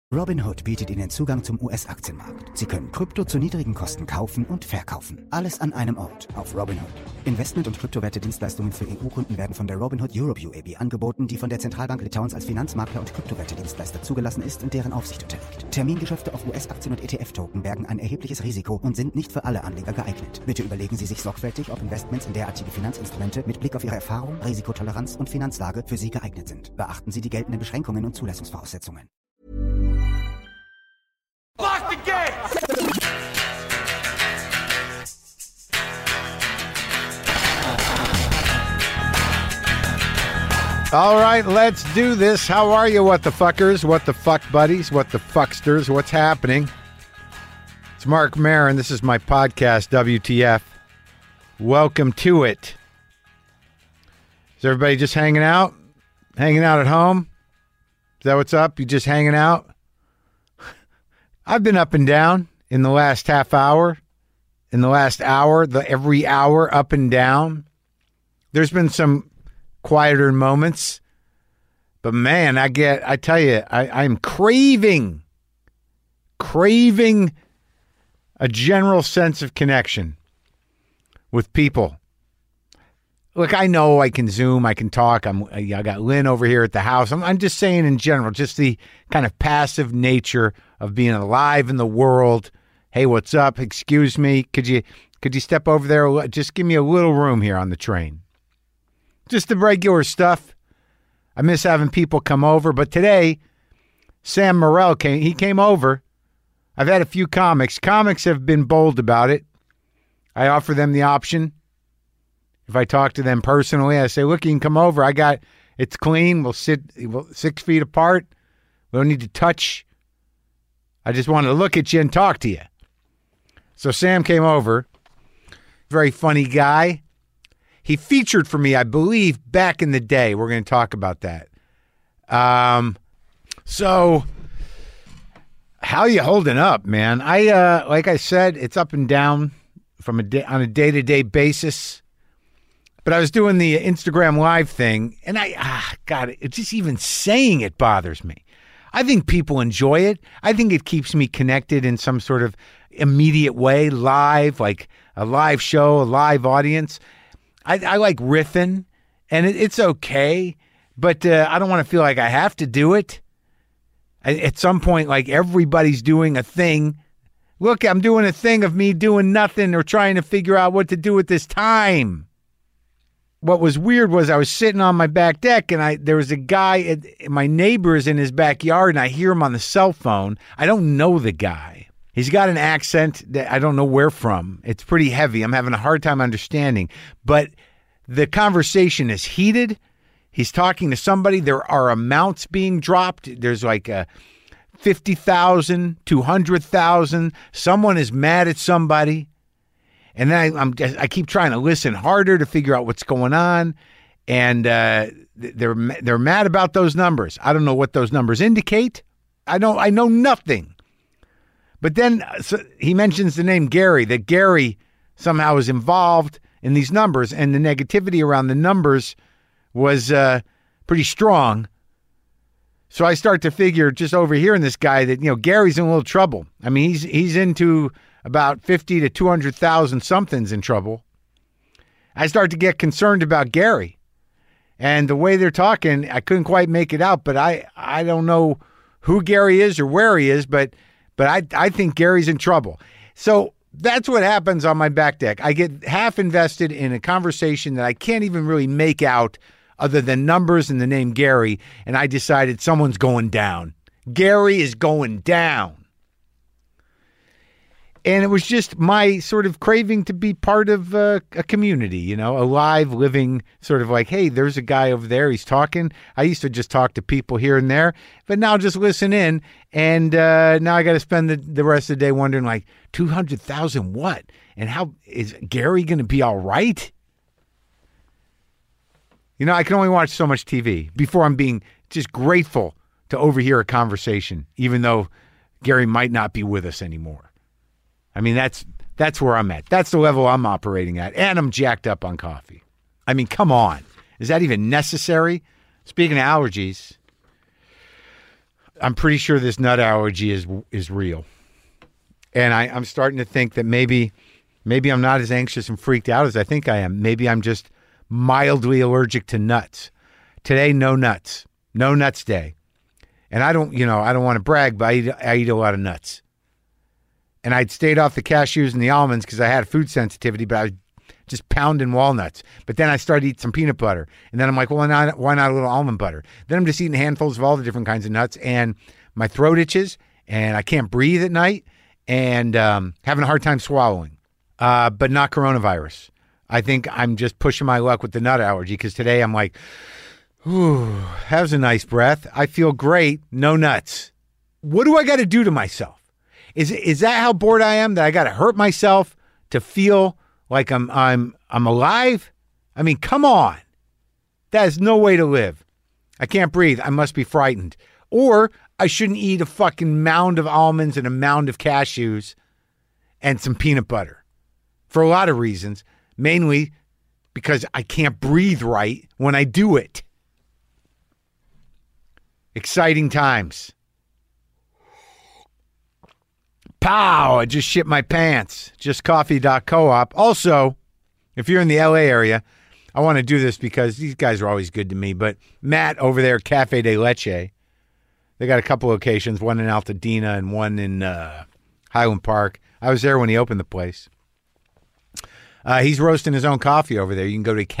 Robinhood bietet Ihnen Zugang zum US-Aktienmarkt. Sie können Krypto zu niedrigen Kosten kaufen und verkaufen. Alles an einem Ort auf Robinhood. Investment- und Kryptowerte-Dienstleistungen für EU-Kunden werden von der Robinhood Europe UAB angeboten, die von der Zentralbank Litauens als Finanzmakler und Kryptowerte-Dienstleister zugelassen ist und deren Aufsicht unterliegt. Termingeschäfte auf US-Aktien und ETF-Token bergen ein erhebliches Risiko und sind nicht für alle Anleger geeignet. Bitte überlegen Sie sich sorgfältig, ob Investments in derartige Finanzinstrumente mit Blick auf Ihre Erfahrung, Risikotoleranz und Finanzlage für Sie geeignet sind. Beachten Sie die geltenden Beschränkungen und Zulassungsvoraussetzungen. Lock the gate! All right, let's do this. How are you, what the fuckers, what the fuck buddies, what the fucksters, what's happening? It's Mark Maron. This is my podcast, WTF. Welcome to it. Is everybody just hanging out? Hanging out at home? Is that what's up? You just hanging out? I've been up and down in the last half hour, in the last hour, every hour up and down. There's been some quieter moments, but man, I tell you, I'm craving a general sense of connection with people. Look, I know I can Zoom, I can talk. I got Lynn over here at the house. I'm just saying in general, just the kind of passive nature of being alive in the world. Hey, what's up? Excuse me. Could you step over there? Just give me a little room here on the train. Just the regular stuff. I miss having people come over, but today, Sam Morrell came over. I've had a few comics. Comics have been bold about it. I offer them the option. If I talk to them personally, I say, look, you can come over. It's clean. We'll sit 6 feet apart. We don't need to touch. I just want to look at you and talk to you. So Sam came over. Very funny guy. He featured for me, I believe, back in the day. We're going to talk about that. So how you holding up, man? Like I said, it's up and down on a day-to-day basis. But I was doing the Instagram Live thing, and God, it's just even saying it bothers me. I think people enjoy it. I think it keeps me connected in some sort of immediate way, live, like a live show, a live audience. I like riffing, and it's okay, but I don't want to feel like I have to do it. At some point, like everybody's doing a thing. Look, I'm doing a thing of me doing nothing or trying to figure out what to do with this time. What was weird was I was sitting on my back deck, and there was a guy, my neighbor's in his backyard, and I hear him on the cell phone. I don't know the guy. He's got an accent that I don't know where from. It's pretty heavy. I'm having a hard time understanding. But the conversation is heated. He's talking to somebody. There are amounts being dropped. There's like 50,000, 200,000. Someone is mad at somebody. And then I keep trying to listen harder to figure out what's going on. And they're mad about those numbers. I don't know what those numbers indicate. I know nothing. But then he mentions the name Gary, that Gary somehow is involved in these numbers, and the negativity around the numbers was pretty strong. So I start to figure, just overhearing this guy, that Gary's in a little trouble. I mean, he's into about 50 to 200,000 something's in trouble. I start to get concerned about Gary, and the way they're talking, I couldn't quite make it out. But I don't know who Gary is or where he is, but I think Gary's in trouble. So that's what happens on my back deck. I get half invested in a conversation that I can't even really make out other than numbers and the name Gary, and I decided someone's going down. Gary is going down. And it was just my sort of craving to be part of a community, a live, living sort of like, hey, there's a guy over there. He's talking. I used to just talk to people here and there, but now just listen in. And now I got to spend the rest of the day wondering, like, 200,000 what? And how is Gary going to be all right? I can only watch so much TV before I'm being just grateful to overhear a conversation, even though Gary might not be with us anymore. I mean, that's where I'm at. That's the level I'm operating at. And I'm jacked up on coffee. I mean, come on. Is that even necessary? Speaking of allergies, I'm pretty sure this nut allergy is real. And I'm starting to think that maybe I'm not as anxious and freaked out as I think I am. Maybe I'm just mildly allergic to nuts. Today, no nuts. No nuts day. And I don't want to brag, but I eat a lot of nuts. And I'd stayed off the cashews and the almonds because I had a food sensitivity, but I was just pounding walnuts. But then I started eating some peanut butter. And then I'm like, well, why not a little almond butter? Then I'm just eating handfuls of all the different kinds of nuts. And my throat itches, and I can't breathe at night, and having a hard time swallowing. But not coronavirus. I think I'm just pushing my luck with the nut allergy because today I'm like, ooh, that was a nice breath. I feel great. No nuts. What do I got to do to myself? Is that how bored I am, that I got to hurt myself to feel like I'm alive? I mean, come on. That is no way to live. I can't breathe. I must be frightened. Or I shouldn't eat a fucking mound of almonds and a mound of cashews and some peanut butter. For a lot of reasons. Mainly because I can't breathe right when I do it. Exciting times. Pow! I just shit my pants. JustCoffee.coop. Also, if you're in the LA area, I want to do this because these guys are always good to me. But Matt over there, Cafe de Leche, they got a couple locations, one in Altadena and one in Highland Park. I was there when he opened the place. He's roasting his own coffee over there. You can go to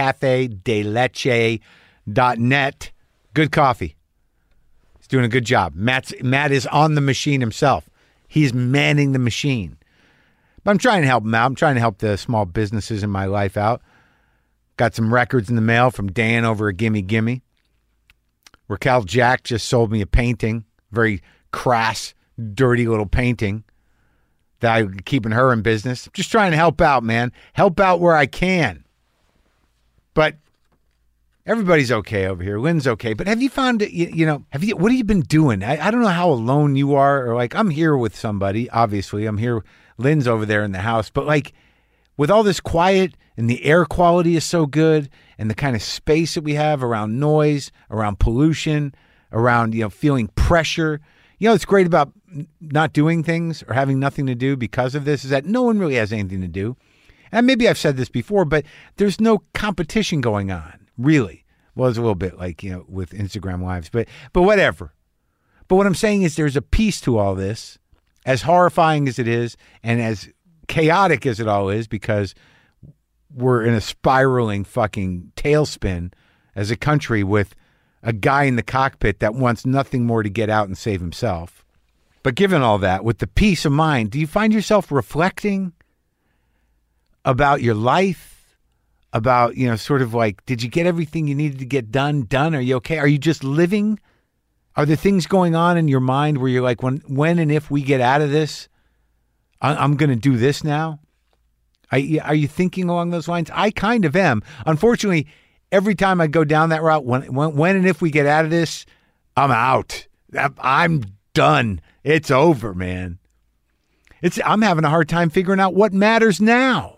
cafedeleche.net. Good coffee. He's doing a good job. Matt is on the machine himself. He's manning the machine. But I'm trying to help him out. I'm trying to help the small businesses in my life out. Got some records in the mail from Dan over at Gimme Gimme. Raquel Jack just sold me a painting. Very crass, dirty little painting that I'm keeping her in business. Just trying to help out, man. Help out where I can. But everybody's okay over here. Lynn's okay. But have you found, what have you been doing? I don't know how alone you are, or like, I'm here with somebody. Obviously, I'm here. Lynn's over there in the house. But like, with all this quiet and the air quality is so good and the kind of space that we have around noise, around pollution, around, feeling pressure. What's great about not doing things or having nothing to do because of this is that no one really has anything to do. And maybe I've said this before, but there's no competition going on. Really. Well, it's a little bit like, with Instagram Lives, but whatever. But what I'm saying is there's a piece to all this, as horrifying as it is and as chaotic as it all is, because we're in a spiraling fucking tailspin as a country with a guy in the cockpit that wants nothing more to get out and save himself. But given all that, with the peace of mind, do you find yourself reflecting about your life? About, sort of like, did you get everything you needed to get done? Are you okay? Are you just living? Are there things going on in your mind where you're like, when and if we get out of this, I'm going to do this now? Are you thinking along those lines? I kind of am. Unfortunately, every time I go down that route, when and if we get out of this, I'm out. I'm done. It's over, man. I'm having a hard time figuring out what matters now.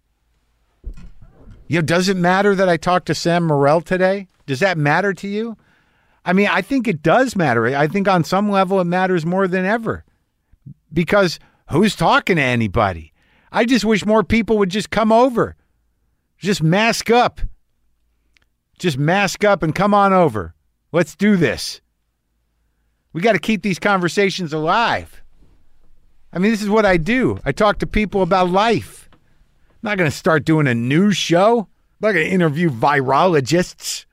Does it matter that I talked to Sam Morrell today? Does that matter to you? I mean, I think it does matter. I think on some level it matters more than ever. Because who's talking to anybody? I just wish more people would just come over. Just mask up. Just mask up and come on over. Let's do this. We got to keep these conversations alive. I mean, this is what I do. I talk to people about life. I'm not going to start doing a news show. I'm not going to interview virologists.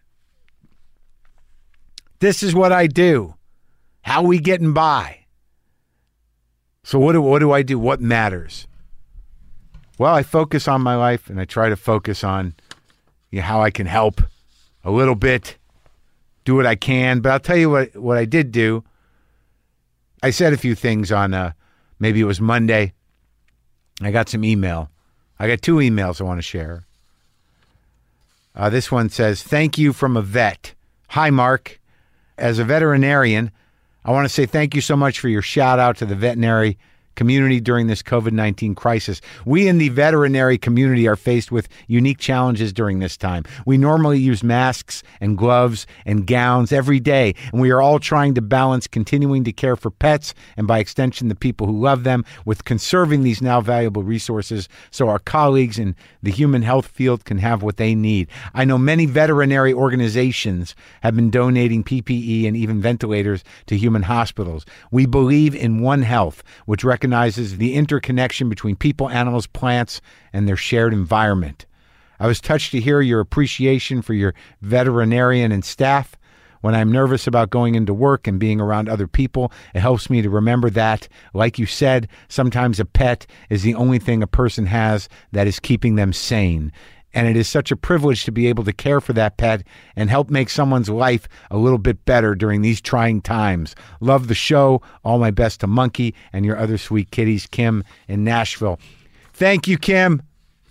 This is what I do. How we getting by? So what do I do? What matters? Well, I focus on my life and I try to focus on how I can help a little bit, do what I can. But I'll tell you what I did do. I said a few things on, maybe it was Monday. I got some email. I got 2 emails I want to share. This one says, thank you from a vet. Hi, Mark. As a veterinarian, I want to say thank you so much for your shout out to the veterinary community during this COVID-19 crisis. We in the veterinary community are faced with unique challenges during this time. We normally use masks and gloves and gowns every day, and we are all trying to balance continuing to care for pets and by extension the people who love them with conserving these now valuable resources so our colleagues in the human health field can have what they need. I know many veterinary organizations have been donating PPE and even ventilators to human hospitals. We believe in One Health, which recognizes the interconnection between people, animals, plants, and their shared environment. I was touched to hear your appreciation for your veterinarian and staff. When I'm nervous about going into work and being around other people, it helps me to remember that, like you said, sometimes a pet is the only thing a person has that is keeping them sane. And it is such a privilege to be able to care for that pet and help make someone's life a little bit better during these trying times. Love the show. All my best to Monkey and your other sweet kitties, Kim in Nashville. Thank you, Kim.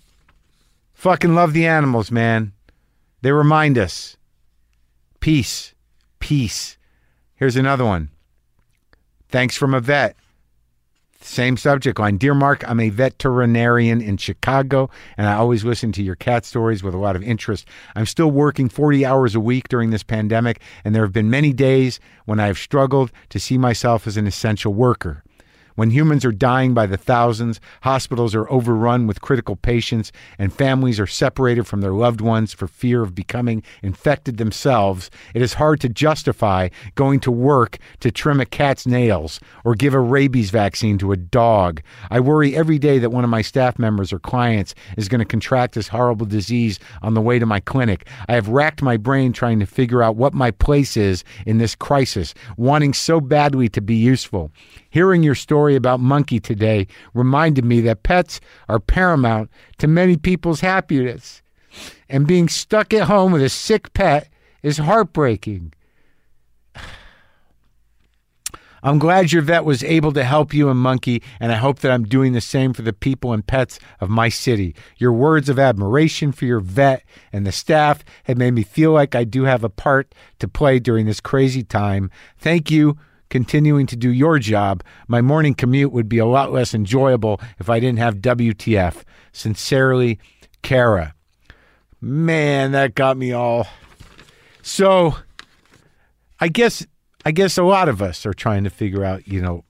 Fucking love the animals, man. They remind us. Peace. Peace. Here's another one. Thanks from a vet. Same subject line. Dear Mark, I'm a veterinarian in Chicago, and I always listen to your cat stories with a lot of interest. I'm still working 40 hours a week during this pandemic, and there have been many days when I have struggled to see myself as an essential worker. When humans are dying by the thousands, hospitals are overrun with critical patients, and families are separated from their loved ones for fear of becoming infected themselves, it is hard to justify going to work to trim a cat's nails or give a rabies vaccine to a dog. I worry every day that one of my staff members or clients is going to contract this horrible disease on the way to my clinic. I have racked my brain trying to figure out what my place is in this crisis, wanting so badly to be useful. Hearing your story about Monkey today reminded me that pets are paramount to many people's happiness. And being stuck at home with a sick pet is heartbreaking. I'm glad your vet was able to help you and Monkey, and I hope that I'm doing the same for the people and pets of my city. Your words of admiration for your vet and the staff have made me feel like I do have a part to play during this crazy time. Thank you. Continuing to do your job. My morning commute would be a lot less enjoyable if I didn't have WTF. Sincerely, Kara. Man, that got me all. So, I guess a lot of us are trying to figure out,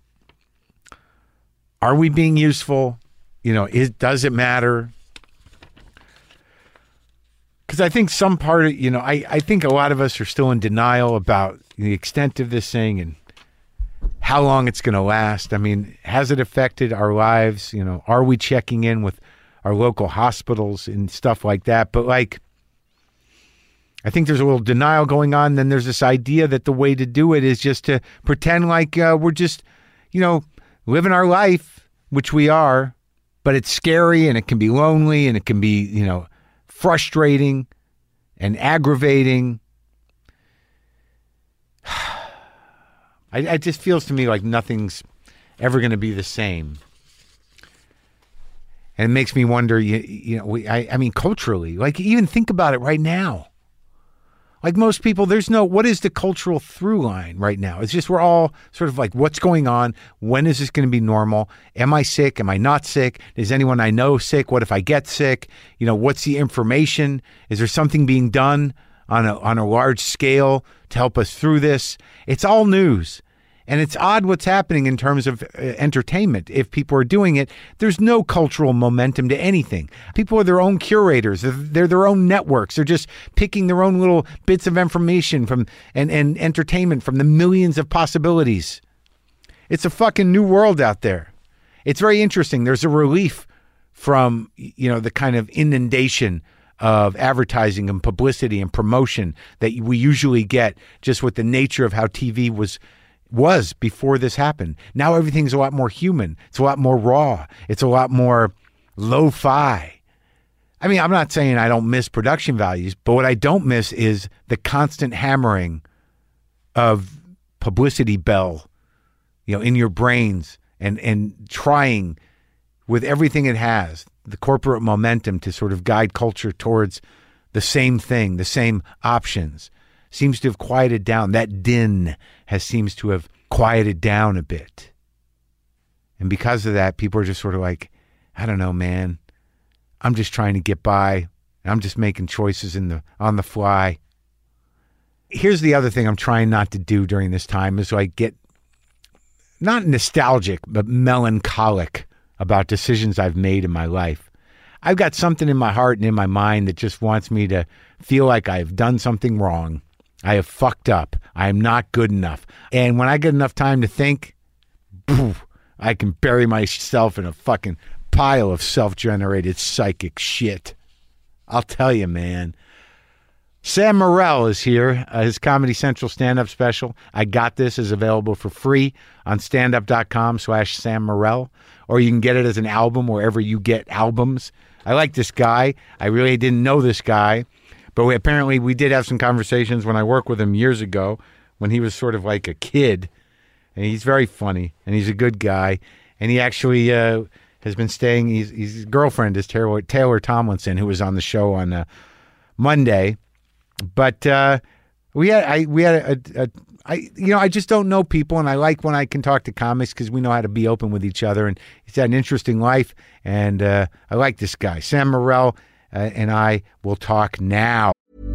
are we being useful? Does it matter? Because I think some part of, I think a lot of us are still in denial about the extent of this thing and how long it's going to last. I mean, has it affected our lives? Are we checking in with our local hospitals and stuff like that? But I think there's a little denial going on. Then there's this idea that the way to do it is just to pretend like we're just, living our life, which we are, but it's scary and it can be lonely and it can be, frustrating and aggravating. It just feels to me like nothing's ever going to be the same. And it makes me wonder, I mean, culturally, even think about it right now. Like most people, what is the cultural through line right now? It's just we're all sort of like, what's going on? When is this going to be normal? Am I sick? Am I not sick? Is anyone I know sick? What if I get sick? What's the information? Is there something being done on a large scale to help us through this? It's all news. And it's odd what's happening in terms of entertainment. If people are doing it, there's no cultural momentum to anything. People are their own curators. They're their own networks. They're just picking their own little bits of information from and entertainment from the millions of possibilities. It's a fucking new world out there. It's very interesting. There's a relief from, the kind of inundation of advertising and publicity and promotion that we usually get just with the nature of how TV was before this happened. Now everything's a lot more human. It's a lot more raw. It's a lot more lo-fi. I mean, I'm not saying I don't miss production values, but what I don't miss is the constant hammering of publicity bell, in your brains and trying with everything it has, the corporate momentum to sort of guide culture towards the same thing, the same options. Seems to have quieted down. That din seems to have quieted down a bit. And because of that, people are just sort of like, I don't know, man. I'm just trying to get by. I'm just making choices on the fly. Here's the other thing I'm trying not to do during this time is like get not nostalgic, but melancholic about decisions I've made in my life. I've got something in my heart and in my mind that just wants me to feel like I've done something wrong. I have fucked up. I am not good enough. And when I get enough time to think, poof, I can bury myself in a fucking pile of self-generated psychic shit. I'll tell you, man. Sam Morril is here. His Comedy Central stand-up special, I Got This, is available for free on standup.com/Sam Morril, or you can get it as an album wherever you get albums. I like this guy. I really didn't know this guy, but apparently we did have some conversations when I worked with him years ago when he was sort of like a kid, and he's very funny, and he's a good guy, and he actually has been staying. His girlfriend is Taylor Tomlinson, who was on the show on Monday. But I just don't know people, and I like when I can talk to comics because we know how to be open with each other, and he's had an interesting life, and I like this guy. Sam Morril and I will talk now.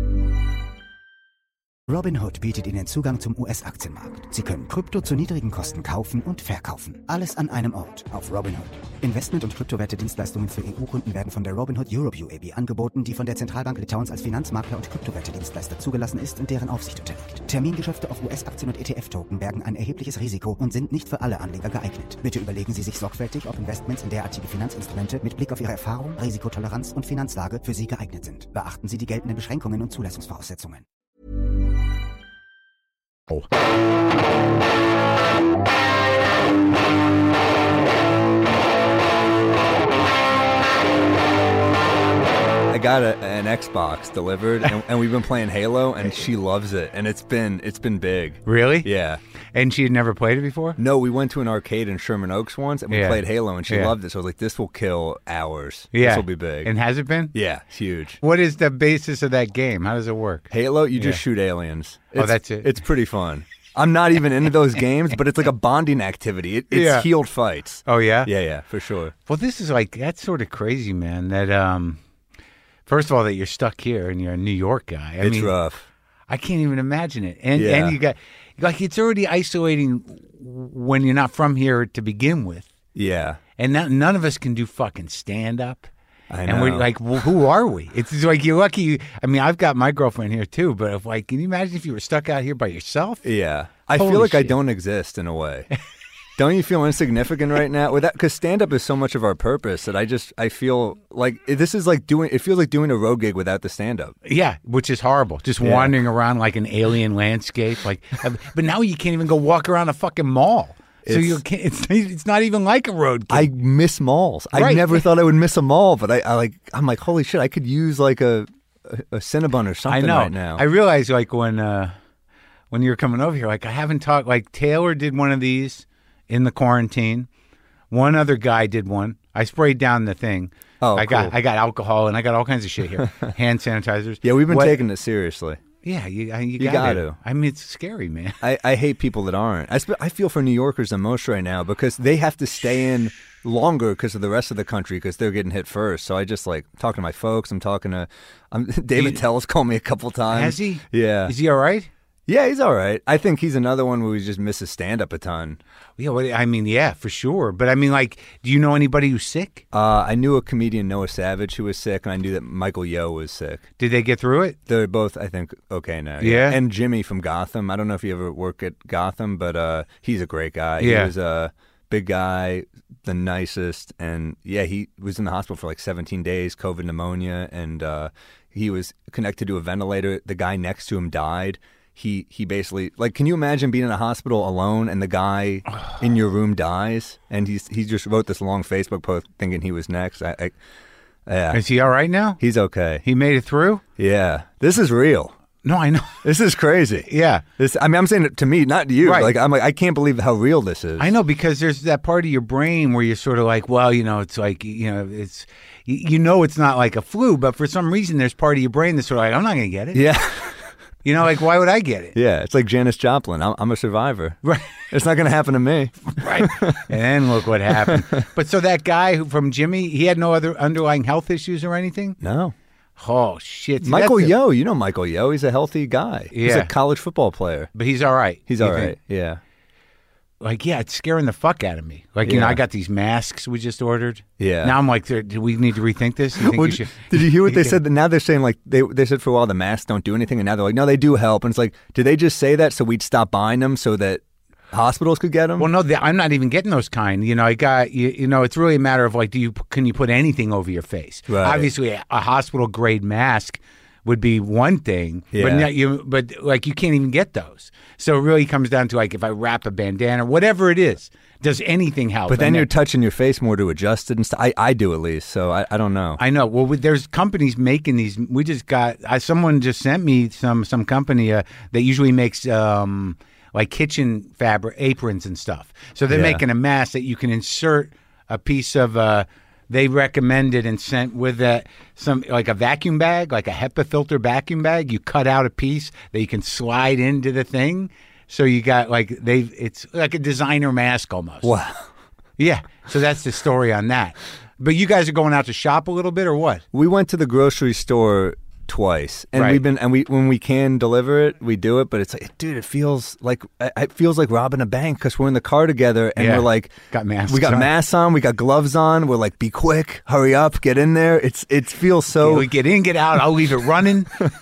Robinhood bietet Ihnen Zugang zum US-Aktienmarkt. Sie können Krypto zu niedrigen Kosten kaufen und verkaufen. Alles an einem Ort auf Robinhood. Investment- und Kryptowerte-Dienstleistungen für EU-Kunden werden von der Robinhood Europe UAB angeboten, die von der Zentralbank Litauens als Finanzmakler und Kryptowerte-Dienstleister zugelassen ist und deren Aufsicht unterliegt. Termingeschäfte auf US-Aktien und ETF-Token bergen ein erhebliches Risiko und sind nicht für alle Anleger geeignet. Bitte überlegen Sie sich sorgfältig, ob Investments in derartige Finanzinstrumente mit Blick auf Ihre Erfahrung, Risikotoleranz und Finanzlage für Sie geeignet sind. Beachten Sie die geltenden Beschränkungen und Zulassungsvoraussetzungen. Oh. I got an Xbox delivered, and we've been playing Halo, and she loves it, and it's been big. Really? Yeah. And she had never played it before? No, we went to an arcade in Sherman Oaks once, and we played Halo, and she loved it. So I was like, "This will kill hours. Yeah. This will be big." And has it been? Yeah, it's huge. What is the basis of that game? How does it work? Halo, you just shoot aliens. That's it? It's pretty fun. I'm not even into those games, but it's like a bonding activity. It's healed fights. Oh, yeah? Yeah, for sure. Well, this is like, that's sort of crazy, man, that, first of all, that you're stuck here and you're a New York guy. I mean, rough. I can't even imagine it. And you got, like, it's already isolating when you're not from here to begin with. Yeah. And none of us can do fucking stand-up. I know. And we're like, well, who are we? It's like you're lucky. I mean, I've got my girlfriend here too, but if, like, can you imagine if you were stuck out here by yourself? Yeah. I Holy feel like shit. I don't exist in a way. Don't you feel insignificant right now? With that, because stand-up is so much of our purpose that I feel like this is like it feels like doing a road gig without the stand-up. Yeah, which is horrible. Just wandering around like an alien landscape. Like, but now you can't even go walk around a fucking mall. So you can't. It's not even like a road gig. I miss malls. I Right. never thought I would miss a mall, but I'm like, holy shit, I could use like a Cinnabon or something I know. right now. I realized like when you were coming over here, like I haven't talked. Like Taylor did one of these in the quarantine. One other guy did one. I sprayed down the thing. Oh, I cool. got alcohol and I got all kinds of shit here. Hand sanitizers. Yeah, we've been taking it seriously. Yeah, you got got to. I mean, it's scary, man. I hate people that aren't. I feel for New Yorkers the most right now because they have to stay in longer because of the rest of the country because they're getting hit first. So I just like talking to my folks. I'm talking to David Tell's called me a couple times. Has he? Yeah. Is he all right? Yeah, he's all right. I think he's another one where he just misses stand-up a ton. Yeah, well, I mean, yeah, for sure. But I mean, like, do you know anybody who's sick? I knew a comedian, Noah Savage, who was sick, and I knew that Michael Yo was sick. Did they get through it? They're both, I think, okay now. Yeah? And Jimmy from Gotham. I don't know if you ever work at Gotham, but he's a great guy. Yeah. He was a big guy, the nicest, and yeah, he was in the hospital for like 17 days, COVID pneumonia, and he was connected to a ventilator. The guy next to him died. He basically, like, can you imagine being in a hospital alone and the guy in your room dies? And he just wrote this long Facebook post thinking he was next. Yeah. Is he all right now? He's okay. He made it through? Yeah. This is real. No, I know. This is crazy. Yeah. I'm saying it to me, not to you. Right. I'm like, I can't believe how real this is. I know, because there's that part of your brain where you're sort of like, well, you know, it's like, you know, it's, you know, it's not like a flu, but for some reason there's part of your brain that's sort of like, I'm not going to get it. Yeah. You know, like, why would I get it? Yeah, it's like Janis Joplin. I'm a survivor. Right. It's not going to happen to me. Right. And then look what happened. But so that guy from Jimmy, he had no other underlying health issues or anything? No. Oh, shit. See, Michael Yo, you know Michael Yo. He's a healthy guy. Yeah. He's a college football player. But he's all right. He's all right. Yeah. Like, yeah, it's scaring the fuck out of me. Like, you know, I got these masks we just ordered. Yeah. Now I'm like, do we need to rethink this? You think we should? Did you hear what they said? Now they're saying, like, they said for a while the masks don't do anything, and now they're like, no, they do help. And it's like, did they just say that so we'd stop buying them so that hospitals could get them? Well, no, I'm not even getting those kind. You know, I got you know, it's really a matter of like, can you put anything over your face? Right. Obviously, a hospital grade mask would be one thing, but like you can't even get those. So it really comes down to like if I wrap a bandana, whatever it is, does anything help? But then you're touching your face more to adjust it and stuff. I do at least, so I don't know. I know. Well, there's companies making these. We just got someone just sent me some company that usually makes like kitchen fabric aprons and stuff. So they're making a mask that you can insert a piece of. They recommended and sent with some like a vacuum bag, like a HEPA filter vacuum bag. You cut out a piece that you can slide into the thing. So you got like it's like a designer mask almost. Wow. Yeah. So that's the story on that. But you guys are going out to shop a little bit or what? We went to the grocery store twice, and Right. we've been when we can deliver it, we do it. But it's like, dude, it feels like robbing a bank because we're in the car together and we're like, got masks. we got on. masks on, we got gloves on. We're like, be quick, hurry up, get in there. It feels so. We get in, get out. I'll leave it running.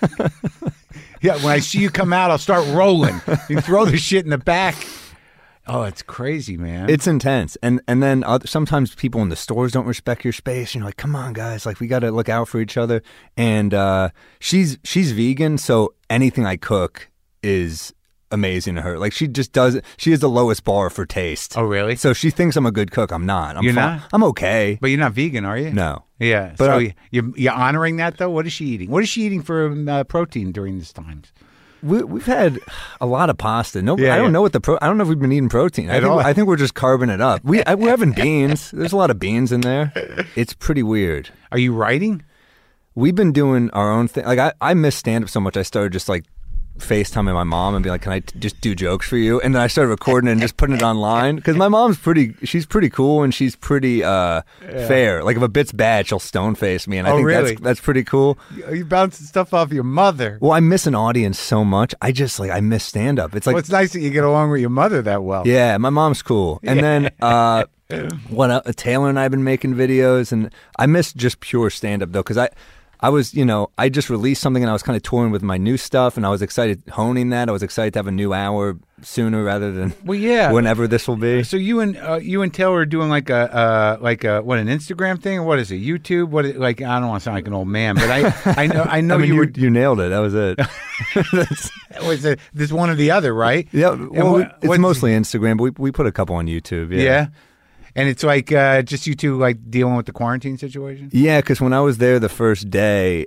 Yeah, when I see you come out, I'll start rolling. You throw the shit in the back. Oh, it's crazy, man. It's intense, and then sometimes people in the stores don't respect your space. And you're like, come on, guys, like we got to look out for each other. And she's vegan, so anything I cook is amazing to her. Like she just does it. She has the lowest bar for taste. Oh, really? So she thinks I'm a good cook. I'm not. You're not? I'm okay. But you're not vegan, are you? No. Yeah. But so you're honoring that, though? What is she eating? What is she eating for protein during this time? We've had a lot of pasta. No, Yeah, I don't yeah. know what I don't know if we've been eating protein. I think we're just carving it up. We're having beans. There's a lot of beans in there. It's pretty weird. Are you writing? We've been doing our own thing. Like I miss stand-up so much. I started just like FaceTiming my mom and be like, can I just do jokes for you? And then I started recording it and just putting it online. Because my mom's she's pretty cool and she's pretty fair. Like if a bit's bad, she'll stone face me. And I think really? that's pretty cool. You bouncing stuff off your mother. Well, I miss an audience so much. I just I miss stand-up. It's like, Well, it's nice that you get along with your mother that well. yeah, my mom's cool. And then Taylor and I have been making videos, and I miss just pure stand-up though, because I was, I just released something and I was kind of touring with my new stuff, and I was excited honing that. I was excited to have a new hour sooner rather than whenever this will be. So you and Taylor are doing like a an Instagram thing, or what is it? YouTube? I don't want to sound like an old man, but I know I mean, you were. you nailed it. That was it. Was it this one or the other, right? Yeah. And Well, what- it's what's- mostly Instagram, but we put a couple on YouTube. Yeah. And it's like just you two like dealing with the quarantine situation. Yeah, because when I was there the first day,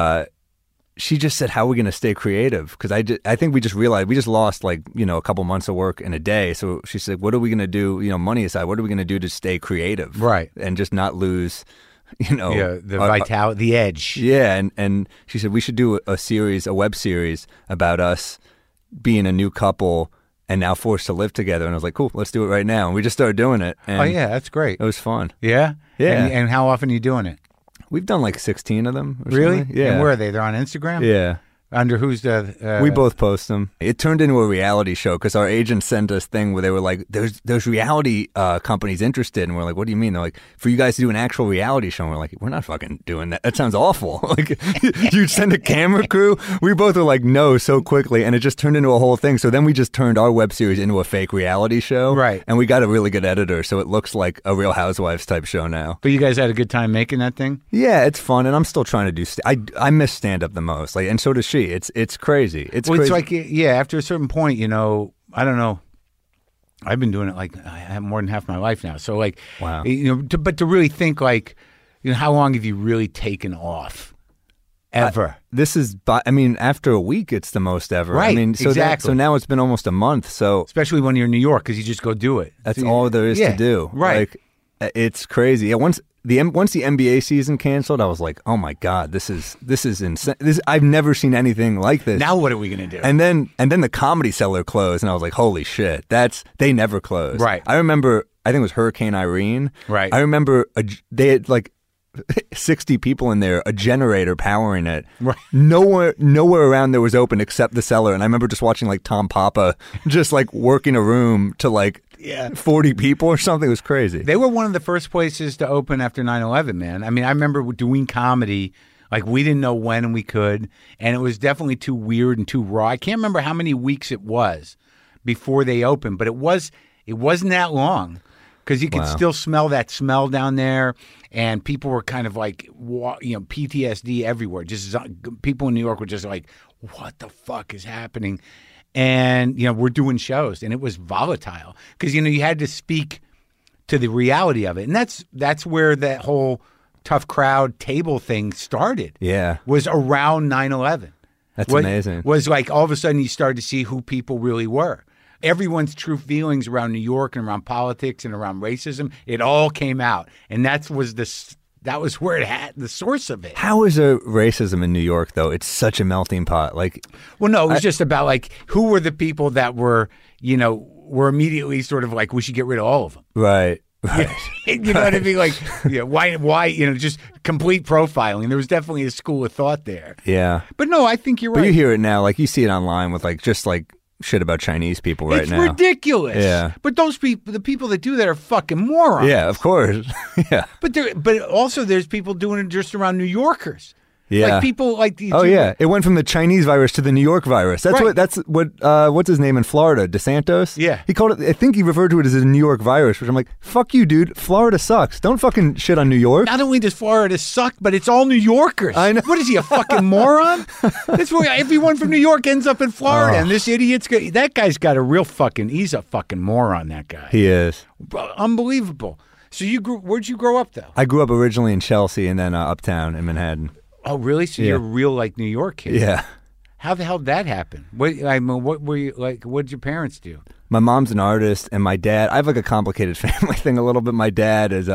she just said, how are we going to stay creative? Because I think we just realized we just lost a couple months of work in a day. So she said, what are we going to do, money aside, what are we going to do to stay creative? Right. And just not lose, The vitality, the edge. Yeah, and she said we should do a web series about us being a new couple and now forced to live together. And I was like, cool, let's do it right now. And we just started doing it. And Oh yeah, that's great. it was fun. Yeah, Yeah. And how often are you doing it? We've done like 16 of them. Or Really? something. Yeah. And where are they? They're on Instagram. Yeah. Under whose the? We both post them. It turned into a reality show because our agent sent us thing where they were like, "There's reality companies interested," and we're like, "What do you mean?" They're like, "For you guys to do an actual reality show." And we're like, "We're not fucking doing that. That sounds awful." Like, you send a camera crew. We both were like, "No," so quickly, and it just turned into a whole thing. So then we just turned our web series into a fake reality show, Right. And we got a really good editor, so it looks like a Real Housewives type show now. But you guys had a good time making that thing. Yeah, it's fun, and I'm still trying to do. I miss stand up the most, and so does she. It's crazy. It's Well, crazy. it's like after a certain point, I don't know. I've been doing it like I have more than half my life now. So like, Wow. But to really think like, how long have you really taken off? Ever? This is, after a week, it's the most ever. Right, So exactly. so now it's been almost a month. So Especially when you're in New York, because you just go do it. that's So all there is yeah, to do. Right. Like, It's crazy. Yeah, once the NBA season canceled, I was like, oh my God, this is insane. I've never seen anything like this. Now what are we gonna do? And then the Comedy Cellar closed, and I was like, holy shit, they never closed. Right. I remember, I think it was Hurricane Irene. Right. I remember they had like 60 people in there, a generator powering it. Right. Nowhere around there was open except the cellar. And I remember just watching like Tom Papa just like working a room to like 40 people or something. It was crazy. They were one of the first places to open after 9/11, man. I mean, I remember doing comedy. Like, we didn't know when we could, and it was definitely too weird and too raw. I can't remember how many weeks it was before they opened, but it wasn't that long. Because you could still smell that smell down there, and people were kind of like, PTSD everywhere. Just people in New York were just like, "What the fuck is happening?" And we're doing shows, and it was volatile because you had to speak to the reality of it, and that's where that whole tough crowd table thing started. Yeah, was around 9/11. That's amazing. Was like all of a sudden you started to see who people really were. Everyone's true feelings around New York and around politics and around racism, it all came out. And that was where it had the source of it. How is there racism in New York, though? It's such a melting pot. Like, well, no, it was just about like who were the people that were immediately sort of like, we should get rid of all of them. Right. You know what I mean? Like, why, just complete profiling. There was definitely a school of thought there. Yeah. But no, I think you're right. But you hear it now, like you see it online with like just like shit about Chinese people right now. It's ridiculous. Yeah. But those people, the people that do that are fucking morons. Yeah, of course. Yeah. But also there's people doing it just around New Yorkers. Yeah. Like people like these. Oh yeah. It went from the Chinese virus to the New York virus. That's right. What's his name in Florida? DeSantis? Yeah. He called it, I think he referred to it as a New York virus, which I'm like, fuck you, dude. Florida sucks. Don't fucking shit on New York. Not only does Florida suck, but it's all New Yorkers. I know. What is he, a fucking moron? That's where everyone from New York ends up in Florida. And this idiot's that guy's got a real he's a fucking moron, that guy. He is. Unbelievable. So where'd you grow up though? I grew up originally in Chelsea and then uptown in Manhattan. Oh, really? So you're a real like New York kid? Yeah. How the hell did that happen? What were you like? What did your parents do? My mom's an artist, and my dad. I have like a complicated family thing a little bit. My dad is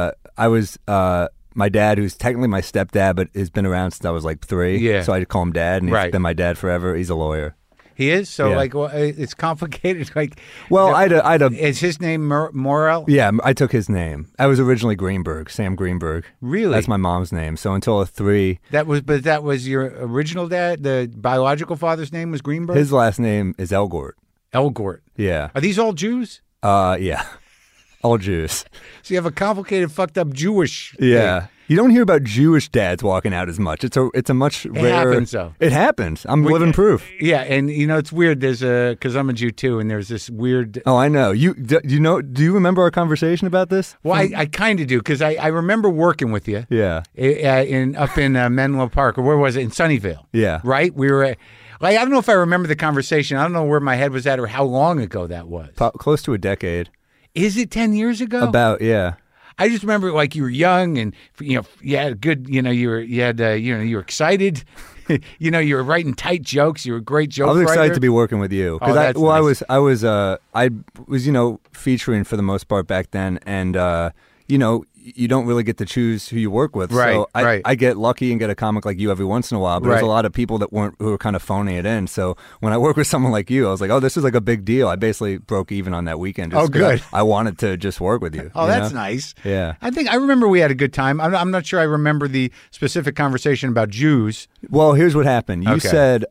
my dad, who's technically my stepdad, but has been around since I was like 3. Yeah. So I call him Dad, and he's been my dad forever. He's a lawyer. He is? So, Yeah. it's complicated. Well, I'd Is his name Morel? Yeah, I took his name. I was originally Greenberg, Sam Greenberg. Really? That's my mom's name. So until 3. That was your original dad? The biological father's name was Greenberg? His last name is Elgort. Elgort. Yeah. Are these all Jews? Yeah. All Jews. So you have a complicated, fucked up Jewish Yeah. thing. You don't hear about Jewish dads walking out as much. It's a much rarer. It happens, though. It happens. I'm living proof. Yeah, and it's weird. Because I'm a Jew too, and there's this weird. Oh, I know. Do you remember our conversation about this? Well, I kind of do because I remember working with you. Yeah. Up in Menlo Park, or where was it? In Sunnyvale. Yeah. Right. We were. I don't know if I remember the conversation. I don't know where my head was at or how long ago that was. Close to a decade. Is it 10 years ago? About, yeah. I just remember you were young and you had good, you were excited. You were writing tight jokes. You were a great joke writer. I was excited to be working with you Oh, that's nice. I was featuring for the most part back then, and you don't really get to choose who you work with. Right, so right. I get lucky and get a comic like you every once in a while, but there's a lot of people who were kind of phoning it in. So when I work with someone like you, I was like, oh, this is like a big deal. I basically broke even on that weekend. Oh, good. I wanted to just work with you. Oh, that's nice. Yeah. I remember we had a good time. I'm not sure I remember the specific conversation about Jews. Well, here's what happened. You said,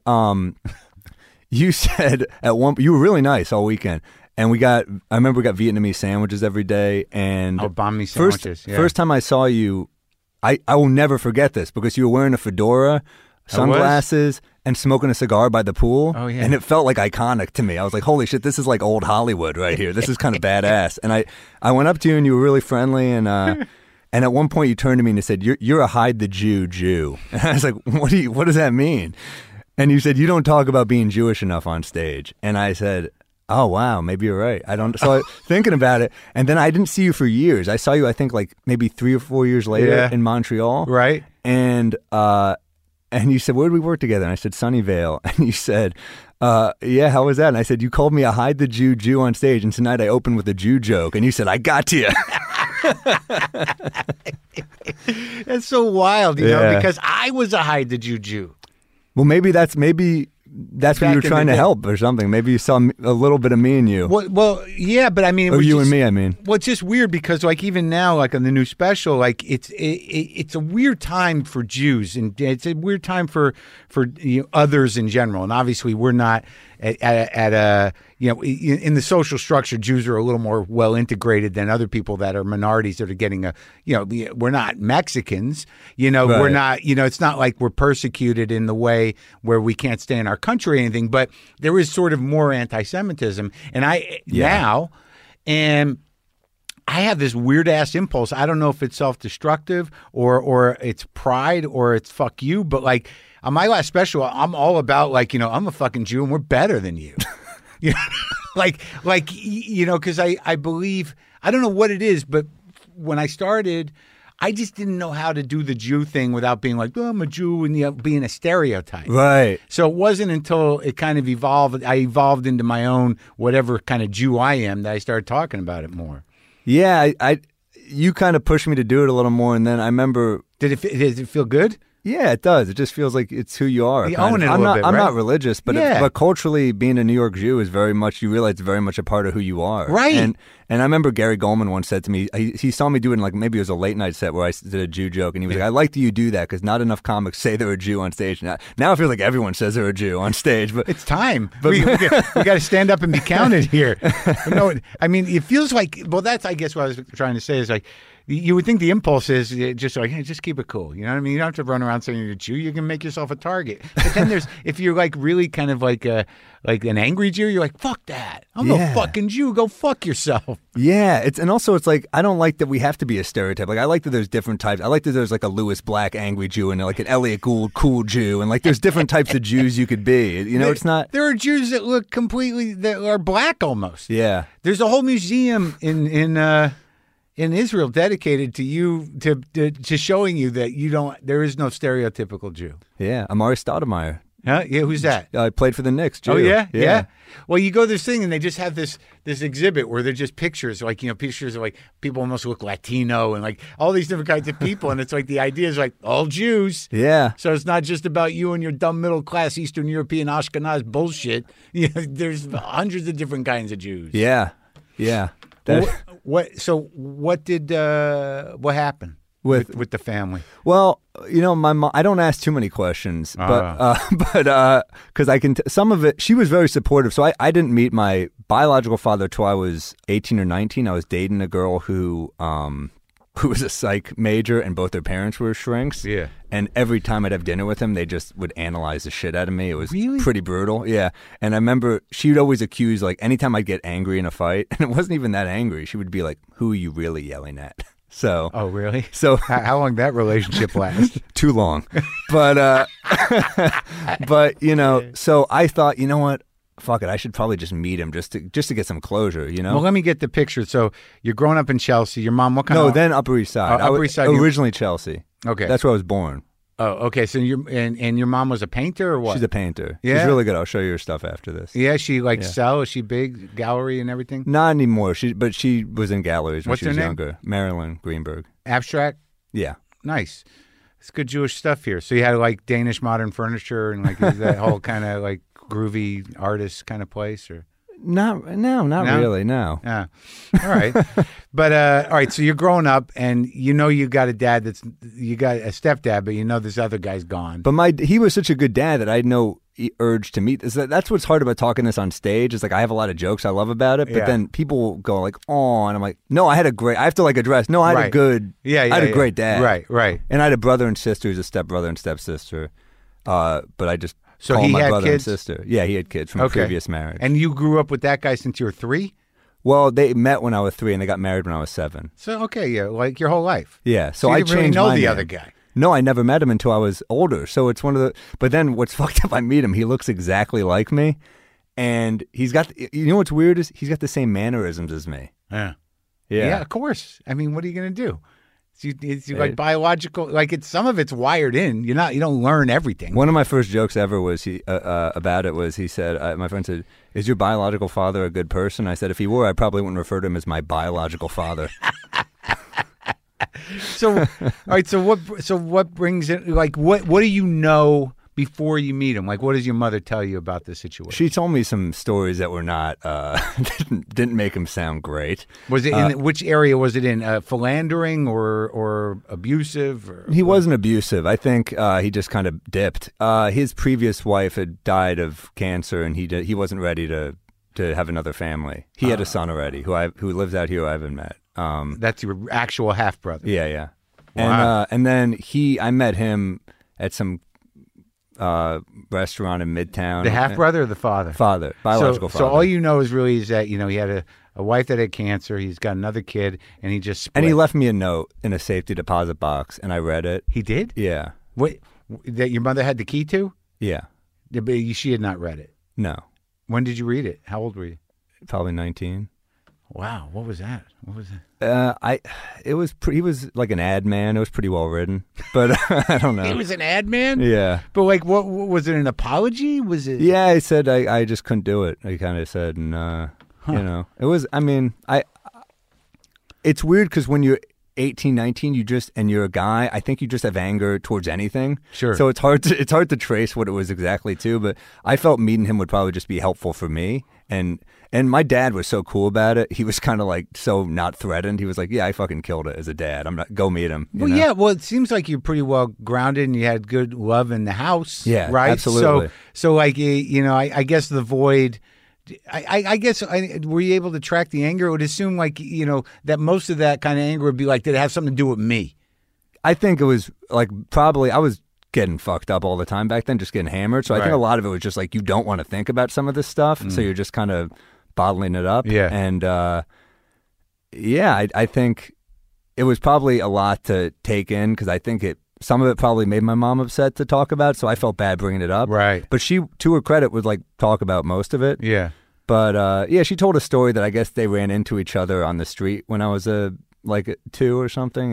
at one, you were really nice all weekend. And I remember we got Vietnamese sandwiches every day. And banh mi sandwiches. First time I saw you, I will never forget this because you were wearing a fedora, sunglasses, and smoking a cigar by the pool. Oh, yeah. And it felt like iconic to me. I was like, holy shit, this is like old Hollywood right here. This is kind of badass. And I went up to you and you were really friendly and at one point you turned to me and you said, you're a hide the Jew. And I was like, what does that mean? And you said, you don't talk about being Jewish enough on stage. And I said, oh, wow, maybe you're right. Thinking about it, and then I didn't see you for years. I saw you, I think, like maybe 3 or 4 years later in Montreal. Right. And you said, where did we work together? And I said, Sunnyvale. And you said, yeah, how was that? And I said, you called me a hide the Jew on stage, and tonight I opened with a Jew joke. And you said, I got to you. That's so wild, you know, Yeah. because I was a hide the Jew. Well, maybe that's what Back you were in the trying to day. help or something. Maybe you saw a little bit of me in you. Well, yeah, but I mean, it Or was you just, and me, I mean. Well, it's just weird because, like, even now, like on the new special, like it's a weird time for Jews, and it's a weird time for others in general. And obviously, we're not at a in the social structure. Jews are a little more well integrated than other people that are minorities that are getting we're not Mexicans, Right. we're not, it's not like we're persecuted in the way where we can't stay in our country or anything, but there is sort of more anti-Semitism, and now, and I have this weird ass impulse. I don't know if it's self-destructive or it's pride or it's fuck you, but like on my last special, I'm all about like, I'm a fucking Jew and we're better than you. Because I believe, I don't know what it is, but when I started, I just didn't know how to do the Jew thing without being like, I'm a Jew and being a stereotype. Right. So it wasn't until it kind of evolved, I evolved into my own whatever kind of Jew I am, that I started talking about it more. Yeah, you kind of pushed me to do it a little more, and then I remember. Does it feel good? Yeah, it does. It just feels like it's who you are. You kind own of. it a I'm little not. bit, I'm right? not religious, but Yeah. but culturally, being a New York Jew is very much. You realize it's very much a part of who you are. Right. And I remember Gary Goldman once said to me, he saw me doing like maybe it was a late night set where I did a Jew joke, and he was like, "I like that you do that because not enough comics say they're a Jew on stage. Now I feel like everyone says they're a Jew on stage, but It's time. We got to stand up and be counted here. No, I mean, it feels like, well, that's, I guess what I was trying to say is like, you would think the impulse is just like, hey, just keep it cool. You know what I mean? You don't have to run around saying you're a Jew. You can make yourself a target. But then if you're like really kind of like an angry Jew, you're like, fuck that. I'm no Yeah. fucking Jew. Go fuck yourself. yeah, and also it's like I don't like that we have to be a stereotype. Like I like that there's different types. I like that there's like a Lewis Black angry Jew and like an Elliot Gould cool Jew, and like there's different types of Jews you could be. It's not. There are Jews that look completely, that are black almost. Yeah. There's a whole museum in Israel dedicated to you, to showing you that there is no stereotypical Jew. Yeah, Amari Stoudemire. Huh? Yeah, who's that? I played for the Knicks, Jew. Oh yeah. Well, you go to this thing and they just have this exhibit where they're just pictures, like pictures of like people almost look Latino and like all these different kinds of people, and it's like the idea is like all Jews. Yeah. So it's not just about you and your dumb middle class Eastern European Ashkenaz bullshit. There's hundreds of different kinds of Jews. Yeah. Yeah. What happened with the family? Well, my mom. I don't ask too many questions, but because I can. Some of it, she was very supportive. So I didn't meet my biological father till I was 18 or 19. I was dating a girl who was a psych major, and both their parents were shrinks. Yeah. And every time I'd have dinner with him, they just would analyze the shit out of me. It was Really? pretty brutal. Yeah. And I remember she would always accuse, like, anytime I'd get angry in a fight, and it wasn't even that angry, she would be like, "Who are you really yelling at?" So. Oh, really? So How long did that relationship last? too long, but so I thought, you know what, fuck it, I should probably just meet him just to get some closure, Well, let me get the picture. So you're growing up in Chelsea. Your mom, what kind No, of? then Upper East Side. Upper East Side, Originally Chelsea. Okay. That's where I was born. Oh, okay. So and your mom was a painter or what? She's a painter. Yeah? She's really good. I'll show you her stuff after this. Yeah, she sell. Is she big gallery and everything? Not anymore. But she was in galleries when What's she her was name? younger. Marilyn Greenberg. Abstract. Yeah. Nice. It's good Jewish stuff here. So you had like Danish modern furniture and like that whole kind of like groovy artist kind of place, or? Not really. No. Yeah. All right. But all right. So you're growing up, and you got a dad you got a stepdad, but this other guy's gone. But he was such a good dad that I had no urge to meet. That's what's hard about talking this on stage. Is like I have a lot of jokes I love about it, but Yeah. then people will go like, "Oh," and I'm like, "No, I have to like address. No, I had a Right. good. Yeah, I had a great dad. Right. And I had a brother and sister who's a stepbrother and stepsister. But I just So call he my had brother kids? and sister. Yeah, he had kids from a previous marriage. And you grew up with that guy since you were 3? Well, they met when I was 3 and they got married when I was 7. So, okay, yeah, like your whole life. Yeah, so you I didn't really changed know my the name. other guy. No, I never met him until I was older. So it's one of the. But then what's fucked up? I meet him. He looks exactly like me, and he's got. What's weird is he's got the same mannerisms as me. Yeah. Yeah. Yeah, of course. I mean, what are you going to do? It's like biological. Like some of it's wired in. You don't learn everything. One of my first jokes ever was he said, my friend said, "Is your biological father a good person?" I said, "If he were, I probably wouldn't refer to him as my biological father." So, all right. So what brings it? Like, what do you know before you meet him? Like, what does your mother tell you about this situation? She told me some stories that were not didn't make him sound great. Was it in which area was it in? Philandering or abusive? Or, he wasn't abusive. I think he just kind of dipped. His previous wife had died of cancer, and he wasn't ready to have another family. He had a son already who lives out here who I haven't met. That's your actual half brother. Yeah. Wow. And then I met him at some restaurant in Midtown. The half brother or the father? Father, biological father. So all you know is that he had a wife that had cancer. He's got another kid, and he just split. And he left me a note in a safety deposit box, and I read it. He did? Yeah. What? That your mother had the key to? Yeah. But she had not read it. No. When did you read it? How old were you? Probably 19. Wow. What was that? He was like an ad man. It was pretty well written, but I don't know. He was an ad man? Yeah. But like, what was it? An apology? Was it? Yeah, I said I just couldn't do it. I kind of said, and it was. I mean, it's weird because when you're 18, 19, and you're a guy, I think you just have anger towards anything. Sure. So it's hard to trace what it was exactly to, but I felt meeting him would probably just be helpful for me. And my dad was so cool about it. He was kind of like so not threatened. He was like, yeah, I fucking killed it as a dad. Go meet him. Well, yeah. Well, it seems like you're pretty well grounded and you had good love in the house. Yeah, right. absolutely. So like, I guess the void. I guess were you able to track the anger? I would assume that most of that kind of anger would be like, did it have something to do with me? I think it was like probably I was getting fucked up all the time back then, just getting hammered. So I think a lot of it was just like you don't want to think about some of this stuff, so you're just kind of bottling it up. Yeah. And I think it was probably a lot to take in because I think some of it probably made my mom upset to talk about, so I felt bad bringing it up. Right. But she, to her credit, would like talk about most of it. Yeah. But she told a story that I guess they ran into each other on the street when I was 2 or something,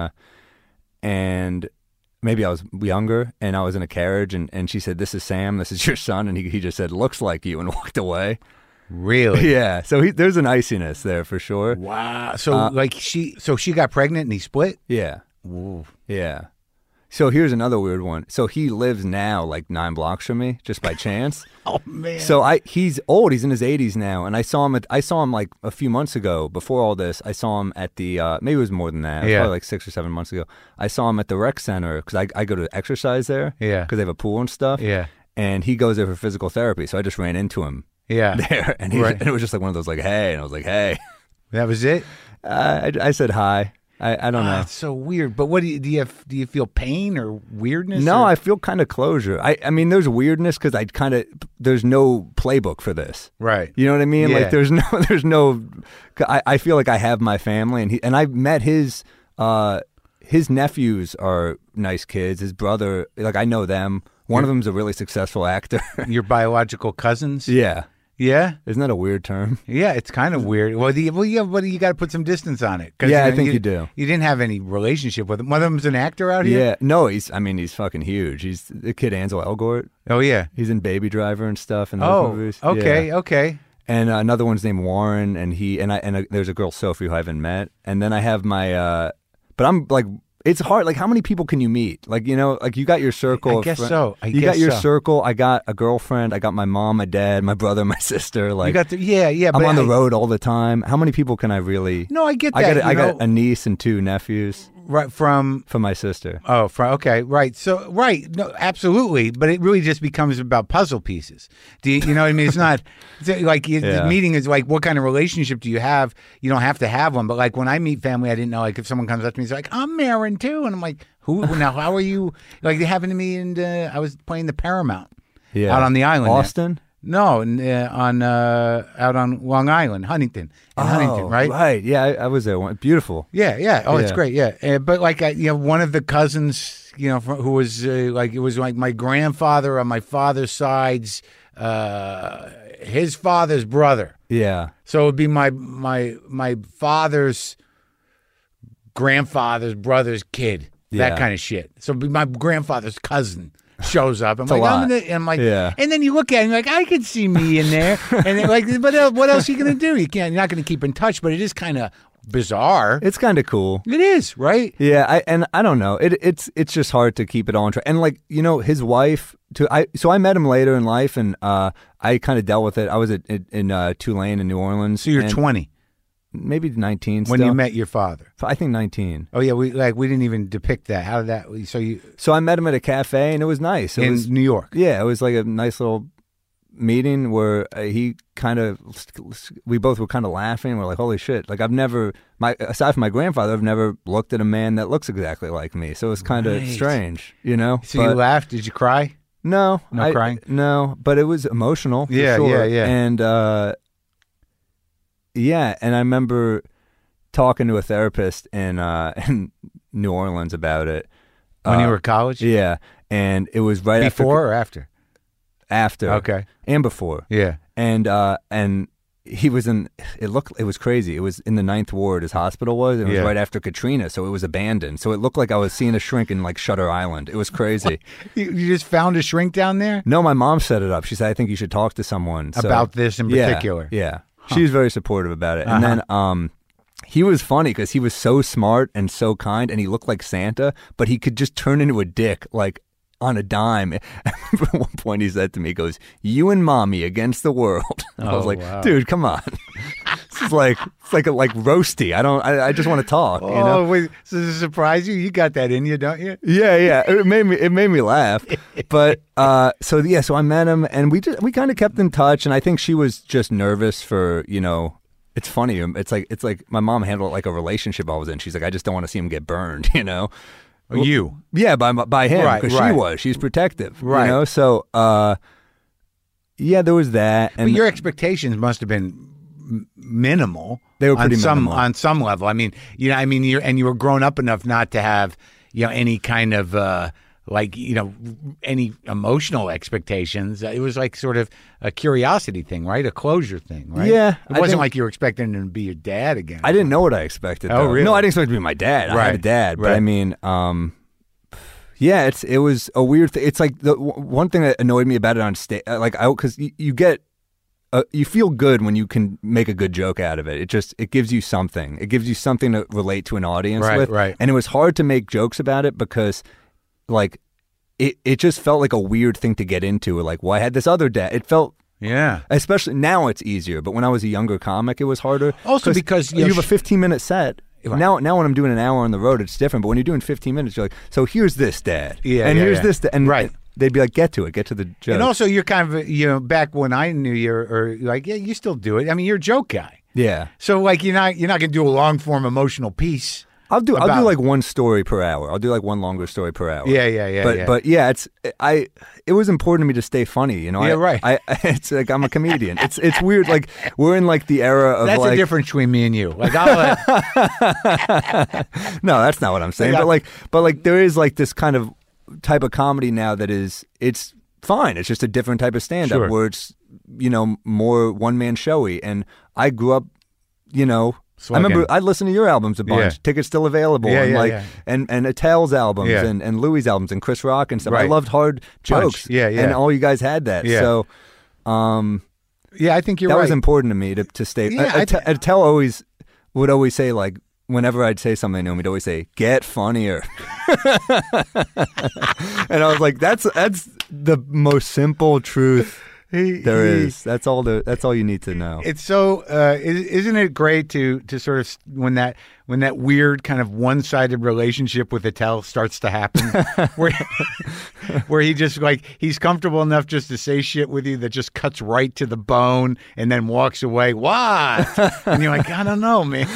and maybe I was younger and I was in a carriage and she said, "This is Sam, this is your son," and he just said, "Looks like you," and walked away. Really? Yeah. So there's an iciness there for sure. Wow. So she got pregnant and he split? Yeah. Ooh. Yeah. So here's another weird one. So he lives now like 9 blocks from me, just by chance. Oh man. So he's old. He's in his 80s now, and I saw him like a few months ago. Before all this, I saw him at the maybe it was more than that. It was probably like 6 or 7 months ago. I saw him at the rec center because I go to exercise there. Yeah. Because they have a pool and stuff. Yeah. And he goes there for physical therapy. So I just ran into him. Yeah. There, and it was just like one of those like, hey, and I was like, hey. That was it? I said hi. I don't know. It's so weird. But what do you feel pain or weirdness? No, or? I feel kind of closure. I mean, there's weirdness because there's no playbook for this. Right. You know what I mean? Yeah. Like there's no. I feel like I have my family, and I met his nephews are nice kids. His brother, like I know them. One of them's a really successful actor. Your biological cousins? Yeah. Yeah? Isn't that a weird term? Yeah, it's kind of weird. But you got to put some distance on it. Yeah, I think you do. You didn't have any relationship with him. One of them's an actor out here? Yeah. No, he's fucking huge. He's the kid Ansel Elgort. Oh, yeah. He's in Baby Driver and stuff in those movies. Okay, yeah. okay. And another one's named Warren, and there's a girl Sophie who I haven't met. And then I have my, but I'm like, it's hard. Like, how many people can you meet? Like, like you got your circle. I guess so. You got your circle. I got a girlfriend. I got my mom, my dad, my brother, my sister. Like, you got yeah. I'm on the road all the time. How many people can I really? No, I get that. I got a niece and 2 nephews. Right from my sister. Oh, okay, right. So no, absolutely. But it really just becomes about puzzle pieces. Do you know what I mean? It's not the meeting is like, what kind of relationship do you have? You don't have to have one. But like when I meet family, I didn't know like if someone comes up to me, it's like I'm Marin too, and I'm like, who? Now, how are you? Like it happened to me, and I was playing the Paramount out on the island, Austin. No, out on Long Island, Huntington, Huntington, right? Right, yeah, I was there. Beautiful. Yeah. Oh, it's great. Yeah, but like one of the cousins, who was it was like my grandfather on my father's side's, his father's brother. Yeah. So it would be my father's grandfather's brother's kid. That kind of shit. So it'd be my grandfather's cousin. Shows up. I'm like, yeah. And then you look at him like, I could see me in there. And then like, but what else are you going to do? You're not going to keep in touch, but it is kind of bizarre. It's kind of cool. It is, right? Yeah, I don't know. It's just hard to keep it all in track. And like, his wife. So I met him later in life, and I kind of dealt with it. I was in Tulane in New Orleans. So you're 20, maybe 19. when still. you met your father. I think 19. Oh yeah, we didn't even depict that. How did that? So I met him at a cafe, and it was nice. It was New York. Yeah, it was like a nice little meeting where we both were kind of laughing. We're like, holy shit! Like aside from my grandfather, I've never looked at a man that looks exactly like me. So it's kind of strange, So you laughed? Did you cry? No, crying. No, but it was emotional. For Yeah, sure. yeah. And and I remember talking to a therapist in New Orleans about it When you were at college? Yeah, and it was right before or after? After. Okay. And before. Yeah. And he was it was crazy. It was in the 9th Ward, his hospital was. It was right after Katrina, so it was abandoned. So it looked like I was seeing a shrink in like Shutter Island. It was crazy. You just found a shrink down there? No, my mom set it up. She said, I think you should talk to someone. About this in particular? Yeah. She was very supportive about it. And then he was funny because he was so smart and so kind, and he looked like Santa, but he could just turn into a dick, like, on a dime. At one point he said to me, he goes, "You and mommy against the world." I was like, wow. dude, come on. This is like roasty. I just want to talk. Wait, so does it surprise you? You got that in you, don't you? Yeah. It made me laugh. But so I met him, and we kind of kept in touch, and I think she was just nervous for, it's funny. It's like my mom handled it like a relationship I was in. She's like, I just don't want to see him get burned, You? Yeah, by him, because she's protective, So, there was that. And but your expectations must have been minimal. They were pretty minimal on some level. I mean, you were grown up enough not to have, any kind of any emotional expectations. It was like sort of a curiosity thing, right? A closure thing, right? Yeah. It wasn't like you were expecting him to be your dad again. I didn't know what I expected. Oh, though. really? No, I didn't expect it to be my dad. I had a dad. But I mean, it was a weird thing. It's like the one thing that annoyed me about it on stage, because you get, you feel good when you can make a good joke out of it. It gives you something. It gives you something to relate to an audience with. Right. And it was hard to make jokes about it because, like, it just felt like a weird thing to get into. Like, well, I had this other dad. It felt, especially now it's easier. But when I was a younger comic, it was harder. Also because you have a 15-minute set. Right. Now when I'm doing an hour on the road, it's different. But when you're doing 15 minutes, you're like, so here's this dad. Here's this dad. And they'd be like, get to the joke. And also you're kind of, back when I knew you, or like, you still do it. I mean, you're a joke guy. Yeah. So like, you're not going to do a long form emotional piece. I'll do like one story per hour. I'll do like one longer story per hour. Yeah. But it was important to me to stay funny. Right. It's like I'm a comedian. It's weird. Like we're in like the era of that's the difference between me and you. Like I'll no, that's not what I'm saying. But like there is like this kind of type of comedy now that it's fine. It's just a different type of stand-up where it's more one-man showy. And I grew up, I remember I listened to your albums a bunch. Yeah. Tickets still available, and Attell's albums and Louis' albums and Chris Rock and stuff. Right. I loved hard jokes. And all you guys had that. Yeah. So, I think you're that right. was important to me to stay. Yeah, Attell would always say, like, whenever I'd say something to him, he'd always say, "Get funnier," and I was like, "That's the most simple truth." There is. That's all you need to know. It's so. Isn't it great to sort of when that weird kind of one-sided relationship with Attell starts to happen, where he just he's comfortable enough just to say shit with you that just cuts right to the bone and then walks away. What? And you're like, I don't know, man.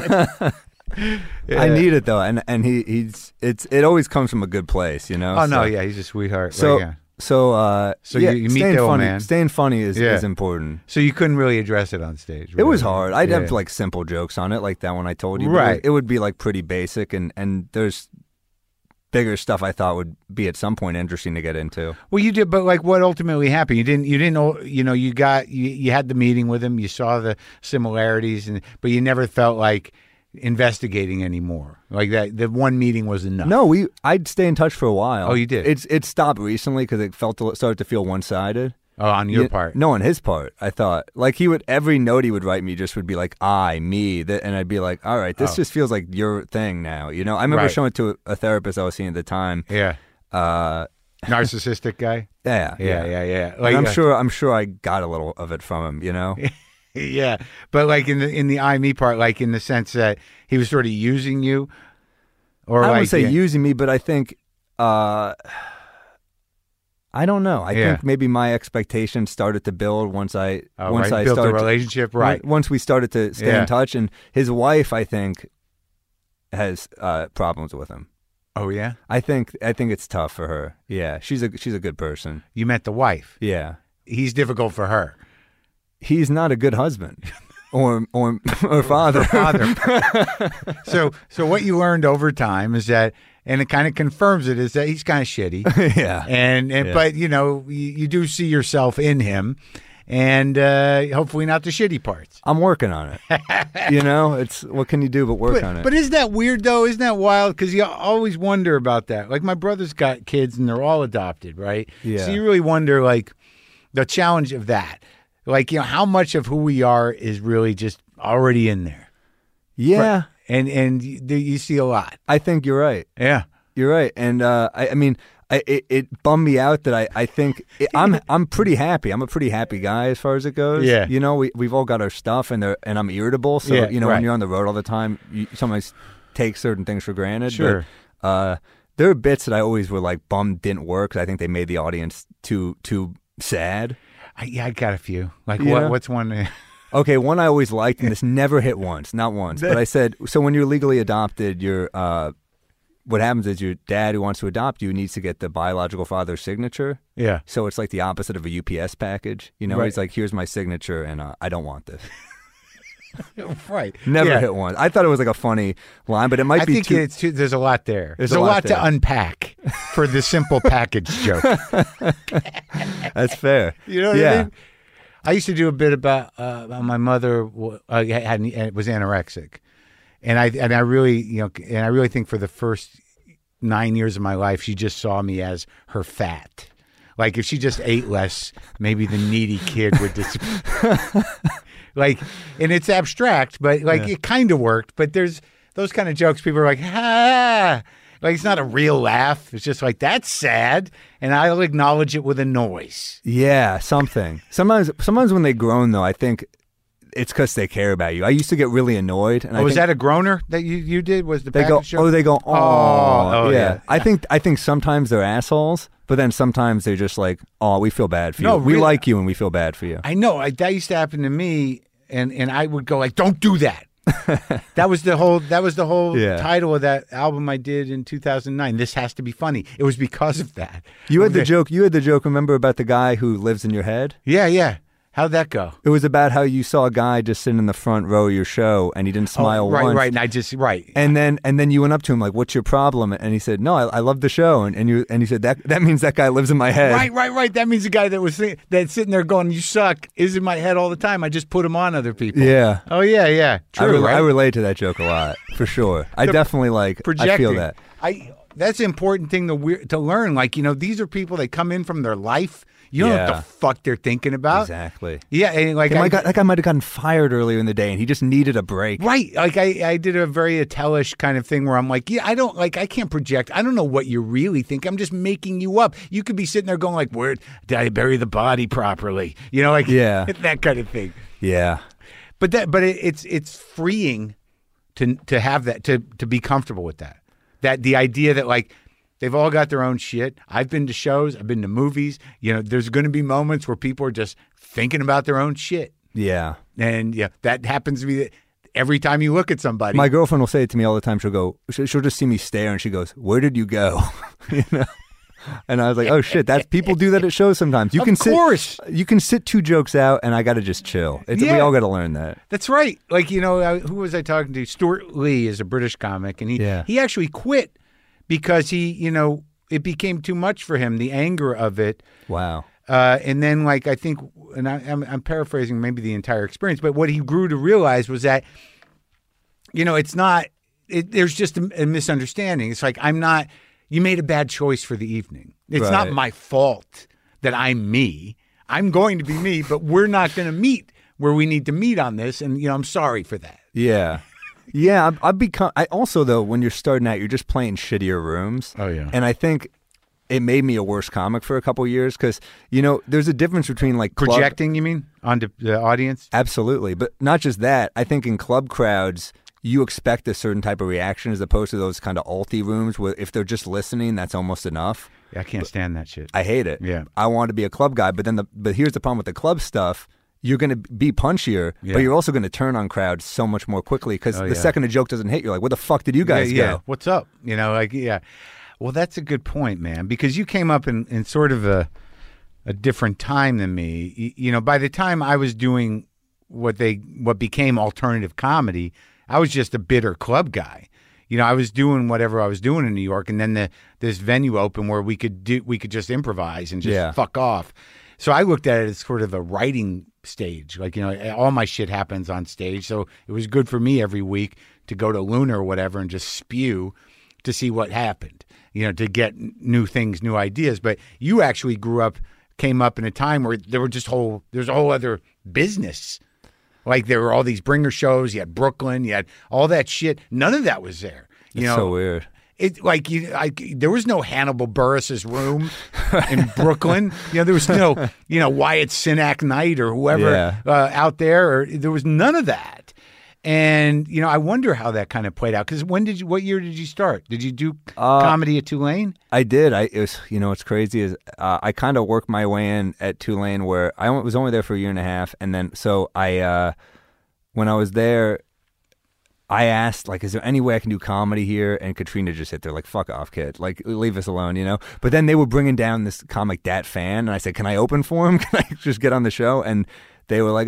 I need it though, and it always comes from a good place, Oh no, he's a sweetheart. So you meet the old man. Staying funny is important. So you couldn't really address it on stage. Really. It was hard. I'd have like simple jokes on it, like that one I told you. Right. It would be like pretty basic, and there's bigger stuff I thought would be at some point interesting to get into. Well, you did, but like what ultimately happened? You didn't. You had the meeting with him. You saw the similarities, but you never felt like investigating anymore. Like that, the one meeting was enough. No, I'd stay in touch for a while. Oh, you did? It stopped recently because it started to feel one-sided. Oh, on your part. No, on his part. I thought like he would every note he would write me just would be like I, me, and I'd be like, all right, this just feels like your thing now. You know, I remember showing it to a therapist I was seeing at the time. Yeah. Narcissistic guy. Yeah. Like, I'm sure I got a little of it from him. You know. Yeah, but like in the I me part, like in the sense that he was sort of using you, or I wouldn't say using me, but I think. I don't know. I think maybe my expectations started to build once I built started a relationship. Right. Once we started to stay in touch, and his wife, I think, has problems with him. Oh yeah. I think it's tough for her. Yeah, she's a good person. You met the wife. Yeah. He's difficult for her. He's not a good husband. Or father. So what you learned over time is that, and it kind of confirms it, is that he's kind of shitty. Yeah. But you know, you do see yourself in him, and hopefully not the shitty parts. I'm working on it. You know, it's what can you do but work on it. But isn't that weird though? Isn't that wild? Because you always wonder about that. Like my brother's got kids and they're all adopted, right? Yeah. So you really wonder like the challenge of that. Like, you know, how much of who we are is really just already in there. Yeah. And you see a lot. I think you're right. Yeah. You're right. And I mean, it bummed me out that I think I'm pretty happy. I'm a pretty happy guy as far as it goes. Yeah. You know, we've all got our stuff and I'm irritable. So, Yeah, you know, right. when you're on the road all the time, you sometimes take certain things for granted. Sure. But, there are bits that I always were like bummed didn't work 'cause I think they made the audience too sad. I got a few. Like Yeah. what's one? Okay, one I always liked, and this never hit once, not once. But I said, so when you're legally adopted, what happens is your dad who wants to adopt you needs to get the biological father's signature. Yeah. So it's like the opposite of a UPS package. You know, Right. he's like, here's my signature, and I don't want this. Right. Never Yeah. hit once. I thought it was like a funny line, but it might I be think too. it's too, there's a lot there. There's There's a a lot lot there. to unpack for the simple package joke. That's fair. You know what yeah. I mean? I used to do a bit about my mother was anorexic, and I really think for the first 9 years of my life she just saw me as her fat. Like if she just ate less, maybe the needy kid would disappear. Like, and it's abstract, but like it kind of worked. But there's those kind of jokes. People are like, ah. Like it's not a real laugh. It's just like, that's sad. And I'll acknowledge it with a noise. Yeah, something. Sometimes when they groan, though, I think it's because they care about you. I used to get really annoyed. And Was that a groaner that you did? Was the they go? package joke? Oh, they go. Oh, yeah. I think sometimes they're assholes, but then sometimes they're just like, oh, we feel bad for you. No, we really. like you, and we feel bad for you. I know. That used to happen to me, and I would go like, don't do that. That was the whole Yeah. title of that album I did in 2009. This has to be funny. It was because of that. You had the joke. Remember about the guy who lives in your head? Yeah. How'd that go? It was about how you saw a guy just sitting in the front row of your show, and he didn't smile once. Right. And I just And then you went up to him like, "What's your problem?" And he said, "No, I love the show." And he said that means that guy lives in my head. Right. That means the guy that's sitting there going, "You suck," is in my head all the time. I just put him on other people. Yeah. Oh yeah. True. I right? relate to that joke a lot for sure. I definitely like. Projecting. I feel that. That's an important thing to learn. Like, you know, these are people that come in from their life. You don't know what the fuck they're thinking about. Exactly. Yeah, and like that guy might have gotten fired earlier in the day, and he just needed a break. Right. Like I did a very Attell-ish kind of thing where I'm like, yeah, I can't project. I don't know what you really think. I'm just making you up. You could be sitting there going like, where did I bury the body properly? You know, like that kind of thing. Yeah. But it's freeing to have that, to be comfortable with that. That the idea that like they've all got their own shit. I've been to shows, I've been to movies. You know, there's going to be moments where people are just thinking about their own shit. Yeah. And yeah, that happens to be every time you look at somebody. My girlfriend will say it to me all the time. She'll just see me stare, and she goes, "Where did you go?" You know. And I was like, "Oh shit, that's people do that at shows sometimes. You can sit 2 jokes out, and I got to just chill. We all got to learn that. That's right. Like, you know, who was I talking to? Stuart Lee is a British comic, and he actually quit because it became too much for him, the anger of it. Wow. And then, like, I think, and I'm paraphrasing maybe the entire experience, but what he grew to realize was that, you know, there's just a misunderstanding. It's like, you made a bad choice for the evening. It's not my fault that I'm me. I'm going to be me, but we're not going to meet where we need to meet on this. And, I'm sorry for that. Yeah. Yeah, I also, though, when you're starting out, you're just playing shittier rooms. Oh, yeah. And I think it made me a worse comic for a couple of years because, there's a difference between like projecting, you mean, onto the audience? Absolutely. But not just that. I think in club crowds, you expect a certain type of reaction as opposed to those kind of alty rooms where if they're just listening, that's almost enough. Yeah, I can't stand that shit. I hate it. Yeah. I want to be a club guy, but here's the problem with the club stuff. You're going to be punchier, but you're also going to turn on crowds so much more quickly because the second a joke doesn't hit, you're like, where the fuck did you guys go? What's up? Well, that's a good point, man, because you came up in sort of a different time than me. By the time I was doing what became alternative comedy, I was just a bitter club guy. I was doing whatever I was doing in New York, and then this venue opened where we could just improvise and just fuck off. So I looked at it as sort of a writing stage. Like, all my shit happens on stage. So it was good for me every week to go to Luna or whatever and just spew to see what happened, to get new things, new ideas. But you actually came up in a time where there's a whole other business. Like there were all these bringer shows. You had Brooklyn. You had all that shit. None of that was there. It's so weird. There was no Hannibal Buress's room in Brooklyn. There was no, Wyatt Cenac night or whoever out there. Or there was none of that. And I wonder how that kind of played out. Because what year did you start? Did you do comedy at Tulane? I did. What's crazy is I kind of worked my way in at Tulane, where I was only there for a year and a half, and then when I was there, I asked, like, is there any way I can do comedy here? And Katrina just hit there, like, fuck off, kid. Like, leave us alone, But then they were bringing down this comic, Dat Fan, and I said, can I open for him? Can I just get on the show? And they were like,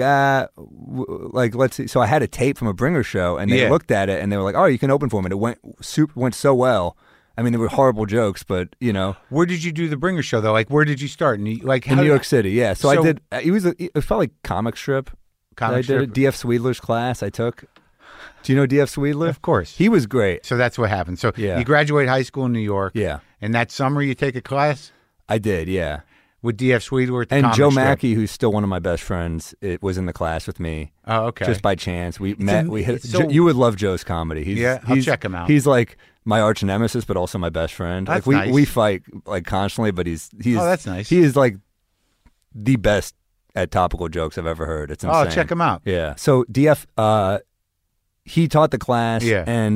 let's see. So I had a tape from a bringer show, and they looked at it, and they were like, oh, you can open for him. And it went so well. I mean, there were horrible jokes, but, Where did you do the bringer show, though? Like, where did you start? In New York City, yeah. So I did, it felt like comic strip. I did it. D.F. Sweedler's class I took. Do you know D.F. Sweedler? Of course. He was great. So that's what happened. So you graduate high school in New York. Yeah. And that summer you take a class? I did, yeah. With D.F. Sweedler at the And comic Joe strip. Mackey, who's still one of my best friends, was in the class with me. Oh, okay. Just by chance. We met. You would love Joe's comedy. I'll check him out. He's like my arch nemesis, but also my best friend. That's like nice. We fight like constantly, but he's oh, that's nice. He is like the best at topical jokes I've ever heard. It's insane. Oh, check him out. Yeah. So DF, he taught the class, and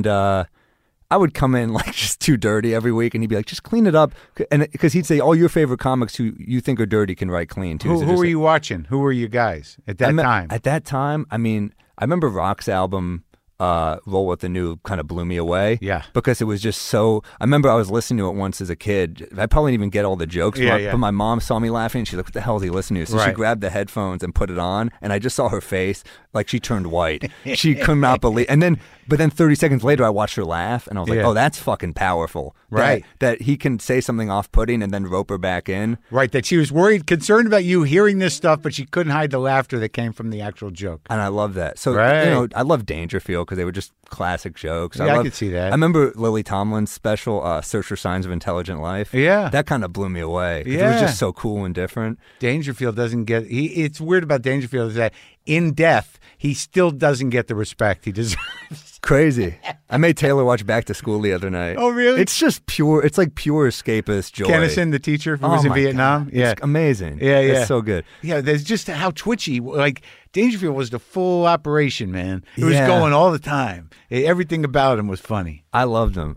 I would come in like just too dirty every week, and he'd be like, "Just clean it up," and because he'd say, "All your favorite comics who you think are dirty can write clean too." Who were you watching? Who were you guys at that time? At that time, I mean, I remember Rock's album. Roll With the New kind of blew me away. Yeah. Because it was just so. I remember I was listening to it once as a kid. I probably didn't even get all the jokes, but my mom saw me laughing and she's like, what the hell is he listening to? So she grabbed the headphones and put it on, and I just saw her face. Like she turned white. She could not believe. But then 30 seconds later, I watched her laugh, and I was like, oh, that's fucking powerful. Right. That he can say something off-putting and then rope her back in. Right, that she was concerned about you hearing this stuff, but she couldn't hide the laughter that came from the actual joke. And I love that. So, I love Dangerfield because they were just classic jokes. I could see that. I remember Lily Tomlin's special, Search for Signs of Intelligent Life. Yeah. That kind of blew me away. It was just so cool and different. Dangerfield doesn't get... it's weird about Dangerfield is that in death, he still doesn't get the respect he deserves. Crazy. I made Taylor watch Back to School the other night. Oh, really? It's just pure... It's like pure escapist joy. Kennison, the teacher who was in Vietnam? God. Yeah. It's amazing. Yeah. It's so good. Yeah, there's just how twitchy... Like, Dangerfield was the full operation, man. It was going all the time. Everything about him was funny. I loved him.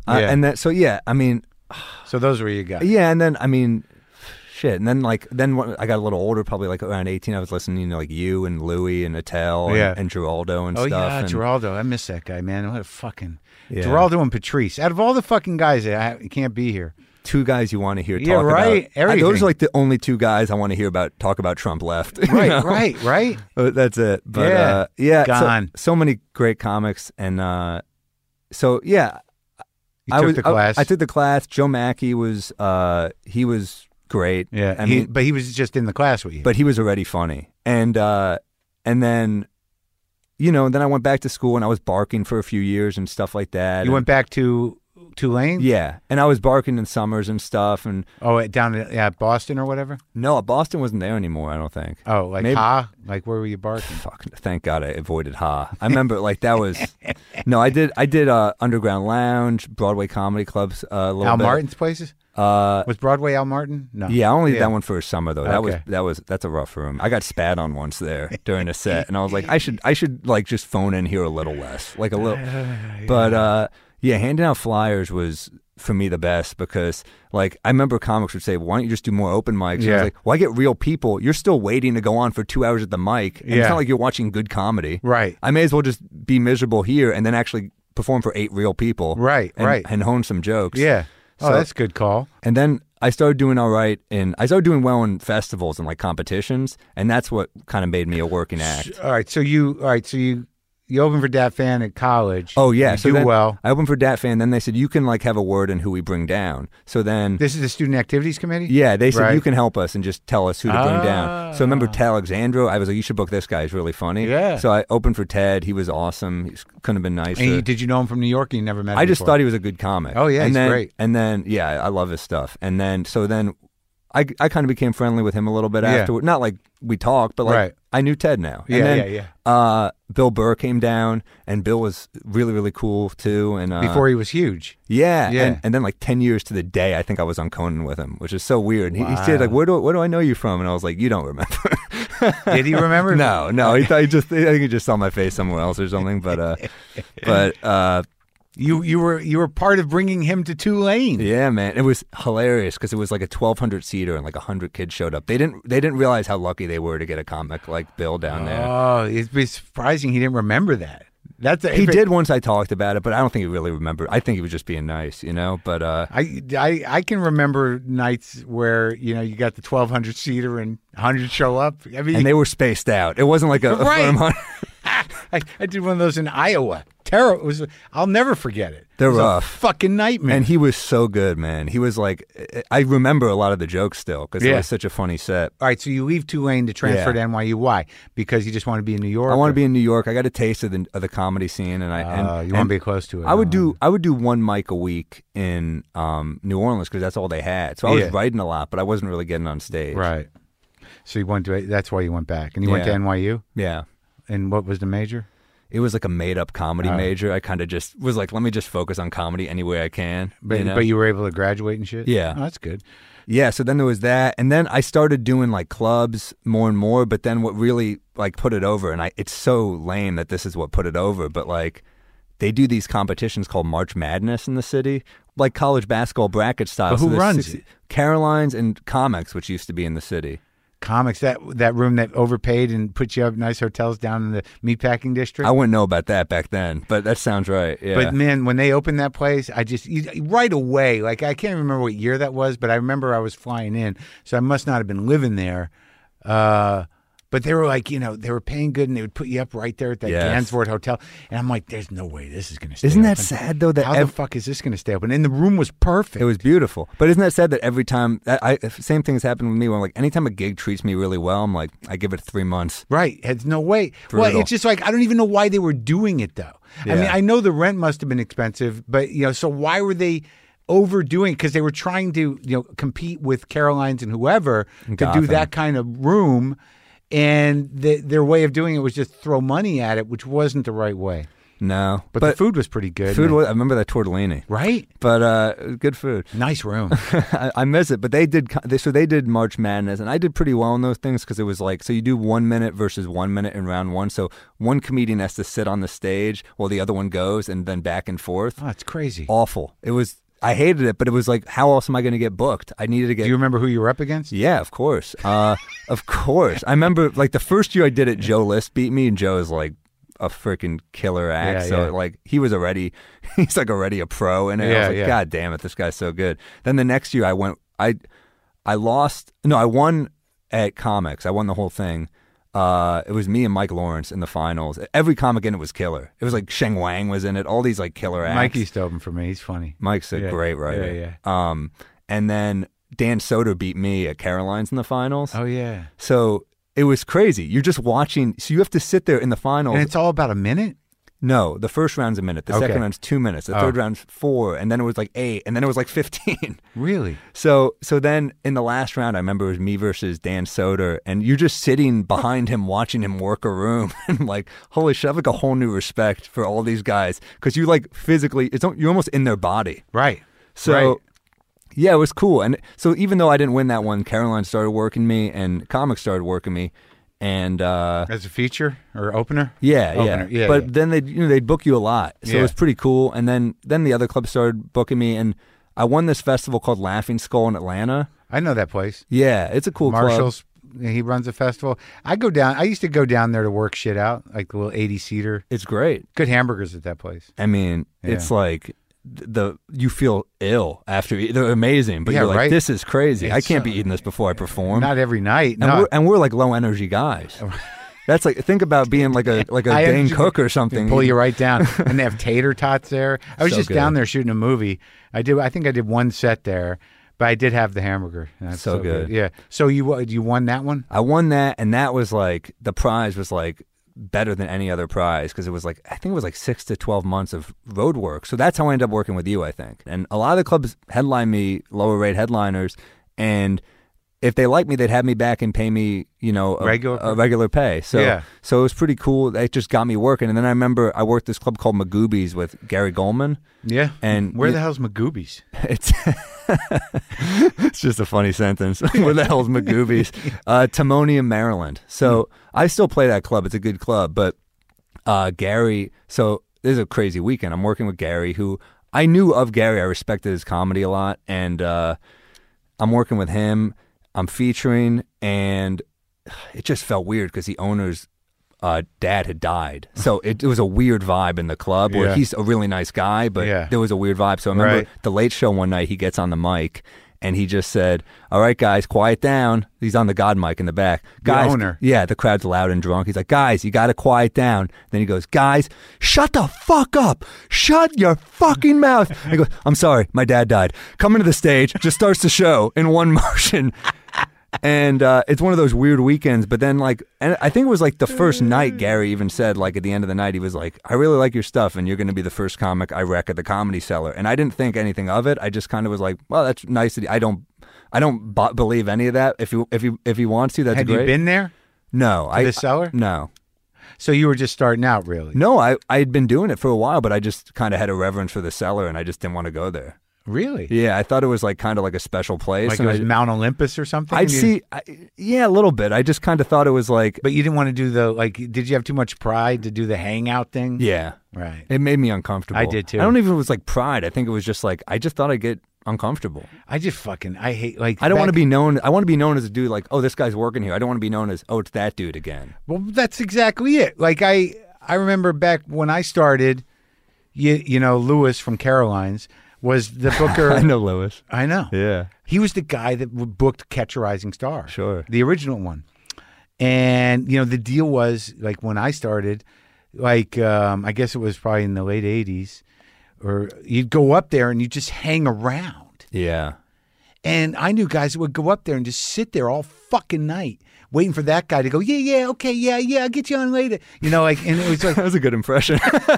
So those were your guys. Yeah, and then, I mean... Shit, and then when I got a little older, probably like around 18, I was listening to like you and Louis and Attell and Geraldo and stuff. Oh yeah, Geraldo, I miss that guy, man. What a fucking Geraldo and Patrice. Out of all the fucking guys that can't be here, two guys you want to hear talk about. Everything. Those are like the only two guys I want to hear talk about Trump left. Right. That's it. But gone. So many great comics, and you took the class. I took the class. Joe Mackey was he was great. Yeah, but he was just in the class with you. But he was already funny, and then, then I went back to school and I was barking for a few years and stuff like that. You went back to Tulane? Yeah, and I was barking in summers and stuff. And Down at Boston or whatever? no, Boston wasn't there anymore, I don't think. Oh, like Maybe- Ha? Like where were you barking? Fuck, thank God I avoided Ha. I remember like that was no, I did Underground Lounge, Broadway comedy clubs a little Al bit. Martin's places? Was Broadway Al Martin? No. Yeah, I only did that one for a summer though. Okay. That's a rough room. I got spat on once there during a set, and I was like, I should like just phone in here a little less, like a little. But handing out flyers was for me the best because like I remember comics would say, "Why don't you just do more open mics?" And I was like, "Well, I get real people. You're still waiting to go on for 2 hours at the mic. And It's not like you're watching good comedy, Right. I may as well just be miserable here and then actually perform for 8 real people, Right, right. and hone some jokes, Yeah. Oh, So- that's a good call. And then I started doing all right, and I started doing well in festivals and like competitions, and that's what kind of made me a working act. All right, so you opened for Dat Fan at college. Oh yeah, You so do then well. I opened for Dat Fan. Then they said you can like have a word in who we bring down. So then This is the Student Activities Committee? yeah, they said Right. you can help us and just tell us who to bring down. So I remember Ted Alexandro. I was like, you should book this guy. He's really funny. Yeah. So I opened for Ted. He was awesome. He couldn't have been nicer. And did you know him from New York? You never met him I just before? thought he was a good comic. Oh, yeah, and he's then, great. And then yeah, I love his stuff. And then I kind of became friendly with him a little bit Yeah. afterward. Not like we talked, but like Right. I knew Ted now. And Yeah, then, yeah. Bill Burr came down, and Bill was really, really cool too. And Before he was huge. yeah. Yeah. And then like 10 years to the day, I think I was on Conan with him, which is so weird. He said like, where do I know you from? And I was like, you don't remember. Did he remember? No. I think he just saw my face somewhere else or something. But You were part of bringing him to Tulane. yeah, man, it was hilarious because it was like a 1,200 seater and like 100 kids showed up. They didn't realize how lucky they were to get a comic like Bill down there. Oh, it'd be surprising he didn't remember that. He did once I talked about it, but I don't think he really remembered. I think he was just being nice, you know. But I can remember nights where you got the 1,200 seater and 100 show up. I mean, and they were spaced out. It wasn't like a Right. firm 100. I did one of those in Iowa. Terrible. I'll never forget it. They're It was a rough. fucking nightmare. And he was so good, man. He was like, I remember a lot of the jokes still because it Yeah. was such a funny set. All right, so you leave Tulane to transfer Yeah. to NYU. Why? Because you just want to be in New York. I want to be in New York. I got a taste of the comedy scene, and You want to be close to it. I would do one mic a week in New Orleans because that's all they had. So I was Yeah. writing a lot, but I wasn't really getting on stage. Right. So you went to. That's why you went back, and you went to Yeah. NYU. Yeah. And what was the major? It was like a made-up comedy major. I kind of just was like, let me just focus on comedy any way I can. But know? but you were able to graduate and shit. Yeah. Oh, that's good. Yeah, so then there was that, and then I started doing like clubs more and more. But then what really like put it over, and it's so lame that this is what put it over, but like they do these competitions called March Madness in the city, like college basketball bracket style. But who there's runs it? Caroline's and Comics, which used to be in the city. Comics, that room that overpaid and put you up nice hotels down in the meatpacking district. I wouldn't know about that back then, but that sounds right. Yeah. But man, when they opened that place, right away, like I can't remember what year that was, but I remember I was flying in, so I must not have been living there. But they were like, they were paying good, and they would put you up right there at that Yes. Gansevoort Hotel, and I'm like, there's no way this is going to stay Isn't open. that sad though? That How the fuck is this going to stay open? And the room was perfect. it was beautiful, but isn't that sad that every time same thing has happened with me? Where like anytime a gig treats me really well, I'm like I give it 3 months. Right. It's no way. Brutal. Well, it's just like, I don't even know why they were doing it, though. I Yeah. mean, I know the rent must have been expensive, but, so why were they overdoing it? Because they were trying to, compete with Caroline's and whoever to do Gotham. that kind of room. And their way of doing it was just throw money at it, which wasn't the right way. No, But the food was pretty good. Food was, I remember that tortellini, Right? but good food. Nice room. I miss it, but they did March Madness, and I did pretty well in those things because it was like, so you do 1 minute versus 1 minute in round one, so one comedian has to sit on the stage while the other one goes, and then back and forth. Oh, it's crazy. Awful. It was. I hated it, but it was like, how else am I going to get booked? I needed to get. Do you remember who you were up against? Yeah, of course. Of course. I remember like the first year I did it, Joe List beat me, and Joe is like a freaking killer act. Yeah, so yeah. like he's like already a pro in it. I Yeah, was like, yeah. God damn it, this guy's so good. Then the next year I won at Comics. I won the whole thing. It was me and Mike Lawrence in the finals. Every comic in it was killer. It was like Sheng Wang was in it. All these like killer acts. Mike used to open for me. He's funny. Mike's a Yeah, great writer. yeah, And then Dan Soder beat me at Caroline's in the finals. Oh, yeah. So it was crazy. You're just watching. So you have to sit there in the finals. And it's all about a minute? No, the first round's a minute. The Okay. second round's 2 minutes. The third round's 4, and then it was like 8, and then it was like 15. Really? So then in the last round, I remember it was me versus Dan Soder, and you're just sitting behind him watching him work a room, and like, holy shit, I have like a whole new respect for all these guys because you like physically, you're almost in their body. Right. So. Right. Yeah, it was cool. And so even though I didn't win that one, Caroline started working me and comics started working me. And As a feature or opener? yeah, Opener. Yeah, but yeah. then they'd book you a lot. So it Yeah. was pretty cool. And then the other clubs started booking me, and I won this festival called Laughing Skull in Atlanta. I know that place. Yeah, it's a cool club. Marshall's, he runs a festival. I used to go down there to work shit out, like the little 80-seater. It's great. Good hamburgers at that place. I mean, it's Yeah. like you feel ill after they're amazing, but Yeah, you're like, right. this is crazy. I It's, can't be eating this before I perform. Not every night. and No. we're like low energy guys. That's like, think about being like a I Dane understand. Cook or something. Pull you right down. And they have tater tots there. I was So just good. down there shooting a movie. I think I did one set there, but I did have the hamburger. That's So good. Yeah. So you won that one? I won that, and that was like, the prize was like better than any other prize because it was like, I think it was like 6 to 12 months of road work. So that's how I ended up working with you, I think. And a lot of the clubs headline me, lower rate headliners, and if they like me, they'd have me back and pay me, a regular pay. So Yeah. so it was pretty cool. It just got me working. And then I remember I worked this club called Magoobies with Gary Goldman. Yeah. And Where the hell's Magoobies? It's it's just a funny sentence. Where the hell's Magoobies? Timonium, Maryland. So I still play that club. It's a good club. But Gary, so this is a crazy weekend. I'm working with Gary, who I knew of Gary. I respected his comedy a lot. And I'm working with him. I'm featuring, and it just felt weird because the owner's dad had died. So it was a weird vibe in the club where Yeah. he's a really nice guy, but Yeah. there was a weird vibe. So I remember Right. the Late Show one night, he gets on the mic and he just said, "All right, guys, quiet down." He's on the God mic in the back. Guys, owner. Yeah, the crowd's loud and drunk. He's like, "Guys, you got to quiet down." Then he goes, "Guys, shut the fuck up. Shut your fucking mouth." And he goes, "I'm sorry, my dad died." Coming to the stage, just starts the show in one motion. And it's one of those weird weekends. But then, and I think it was like the first night Gary even said, like at the end of the night, he was like, "I really like your stuff, and you're going to be the first comic I wreck at the Comedy Cellar." And I didn't think anything of it. I just kind of was like, "Well, that's nice." I don't believe any of that. If he wants to, that's Had great. you been there? No, The Cellar? No, So you were just starting out, really? no. I had been doing it for a while, but I just kind of had a reverence for the Cellar, and I just didn't want to go there. Really? Yeah, I thought it was like kind of like a special place. Like it and was Mount Olympus or something? I'd see, yeah, a little bit. I just kind of thought it was like, But you didn't want to do did you have too much pride to do the hangout thing? yeah. Right. It made me uncomfortable. I did, too. I don't even, it was like pride. I think it was just like, I just thought I'd get uncomfortable. I hate, I don't want to be known. I want to be known as a dude like, "Oh, this guy's working here." I don't want to be known as, "Oh, it's that dude again." Well, that's exactly it. Like I remember back when I started, you know, Lewis from Caroline's was the booker. I know Lewis. I know. Yeah. He was the guy that booked Catch a Rising Star. Sure. The original one. And, the deal was, like, when I started, I guess it was probably in the late 80s, or you'd go up there and you'd just hang around. Yeah. And I knew guys that would go up there and just sit there all fucking night waiting for that guy to go, yeah, okay, yeah, I'll get you on later. And it was like, That was a good impression.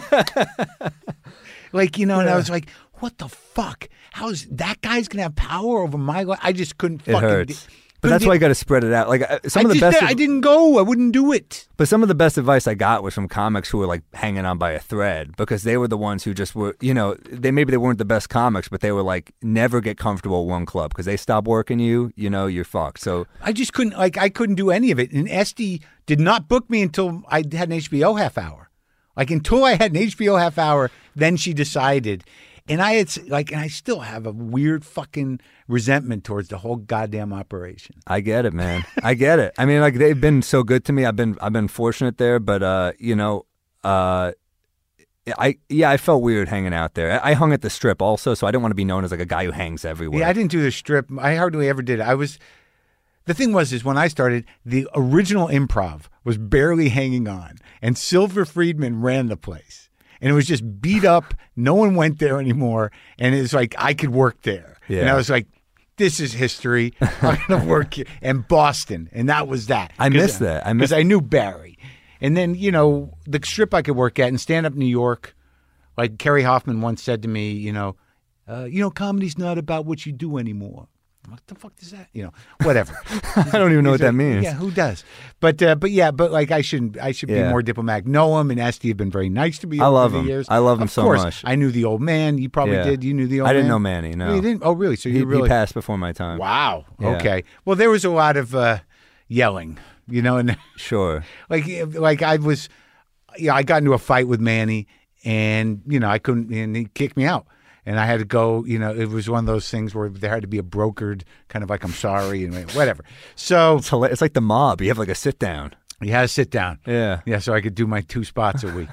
and I was like, what the fuck? How's that guy's going to have power over my life? I just couldn't It fucking. hurts. But that's why you got to spread it out. Like some of the best. I didn't go. I wouldn't do it. But some of the best advice I got was from comics who were like hanging on by a thread because they were the ones who just were, they weren't the best comics, but they were like, never get comfortable at one club because they stop working you, you're fucked. So I just couldn't, I couldn't do any of it. And Esty did not book me until I had an HBO half hour. Like until I had an HBO half hour, then she decided. And I had and I still have a weird fucking resentment towards the whole goddamn operation. I get it, man. I get it. I mean, like they've been so good to me. I've been fortunate there, but I felt weird hanging out there. I hung at the Strip also, so I didn't want to be known as like a guy who hangs everywhere. Yeah, I didn't do the Strip. I hardly ever did it. The thing is when I started, the original Improv was barely hanging on, and Silver Friedman ran the place. And it was just beat up. No one went there anymore. And it was like, I could work there. Yeah. And I was like, this is history. I'm going to work here. And Boston. And that was that. I miss that. Because I knew Barry. And then, you know, the strip I could work at in stand-up New York, like Kerry Hoffman once said to me, you know, comedy's not about what you do anymore. What the fuck does that? You know, whatever. I don't even know what that means. Yeah, who does? But like I should be more diplomatic. Noam and Esty have been very nice to me over the years. I love him of so course, much. I knew the old man. You probably did. You knew the old man. I didn't know Manny. No, you didn't. Oh, really? So he really passed before my time. Wow. Yeah. Okay. Well, there was a lot of yelling. You know, and Sure. like I was, I got into a fight with Manny, and I couldn't, and he kicked me out. And I had to go, it was one of those things where there had to be a brokered kind of like, I'm sorry, and whatever. So It's like the mob. You have like a sit down. You had to sit down. Yeah. Yeah, so I could do my 2 spots a week.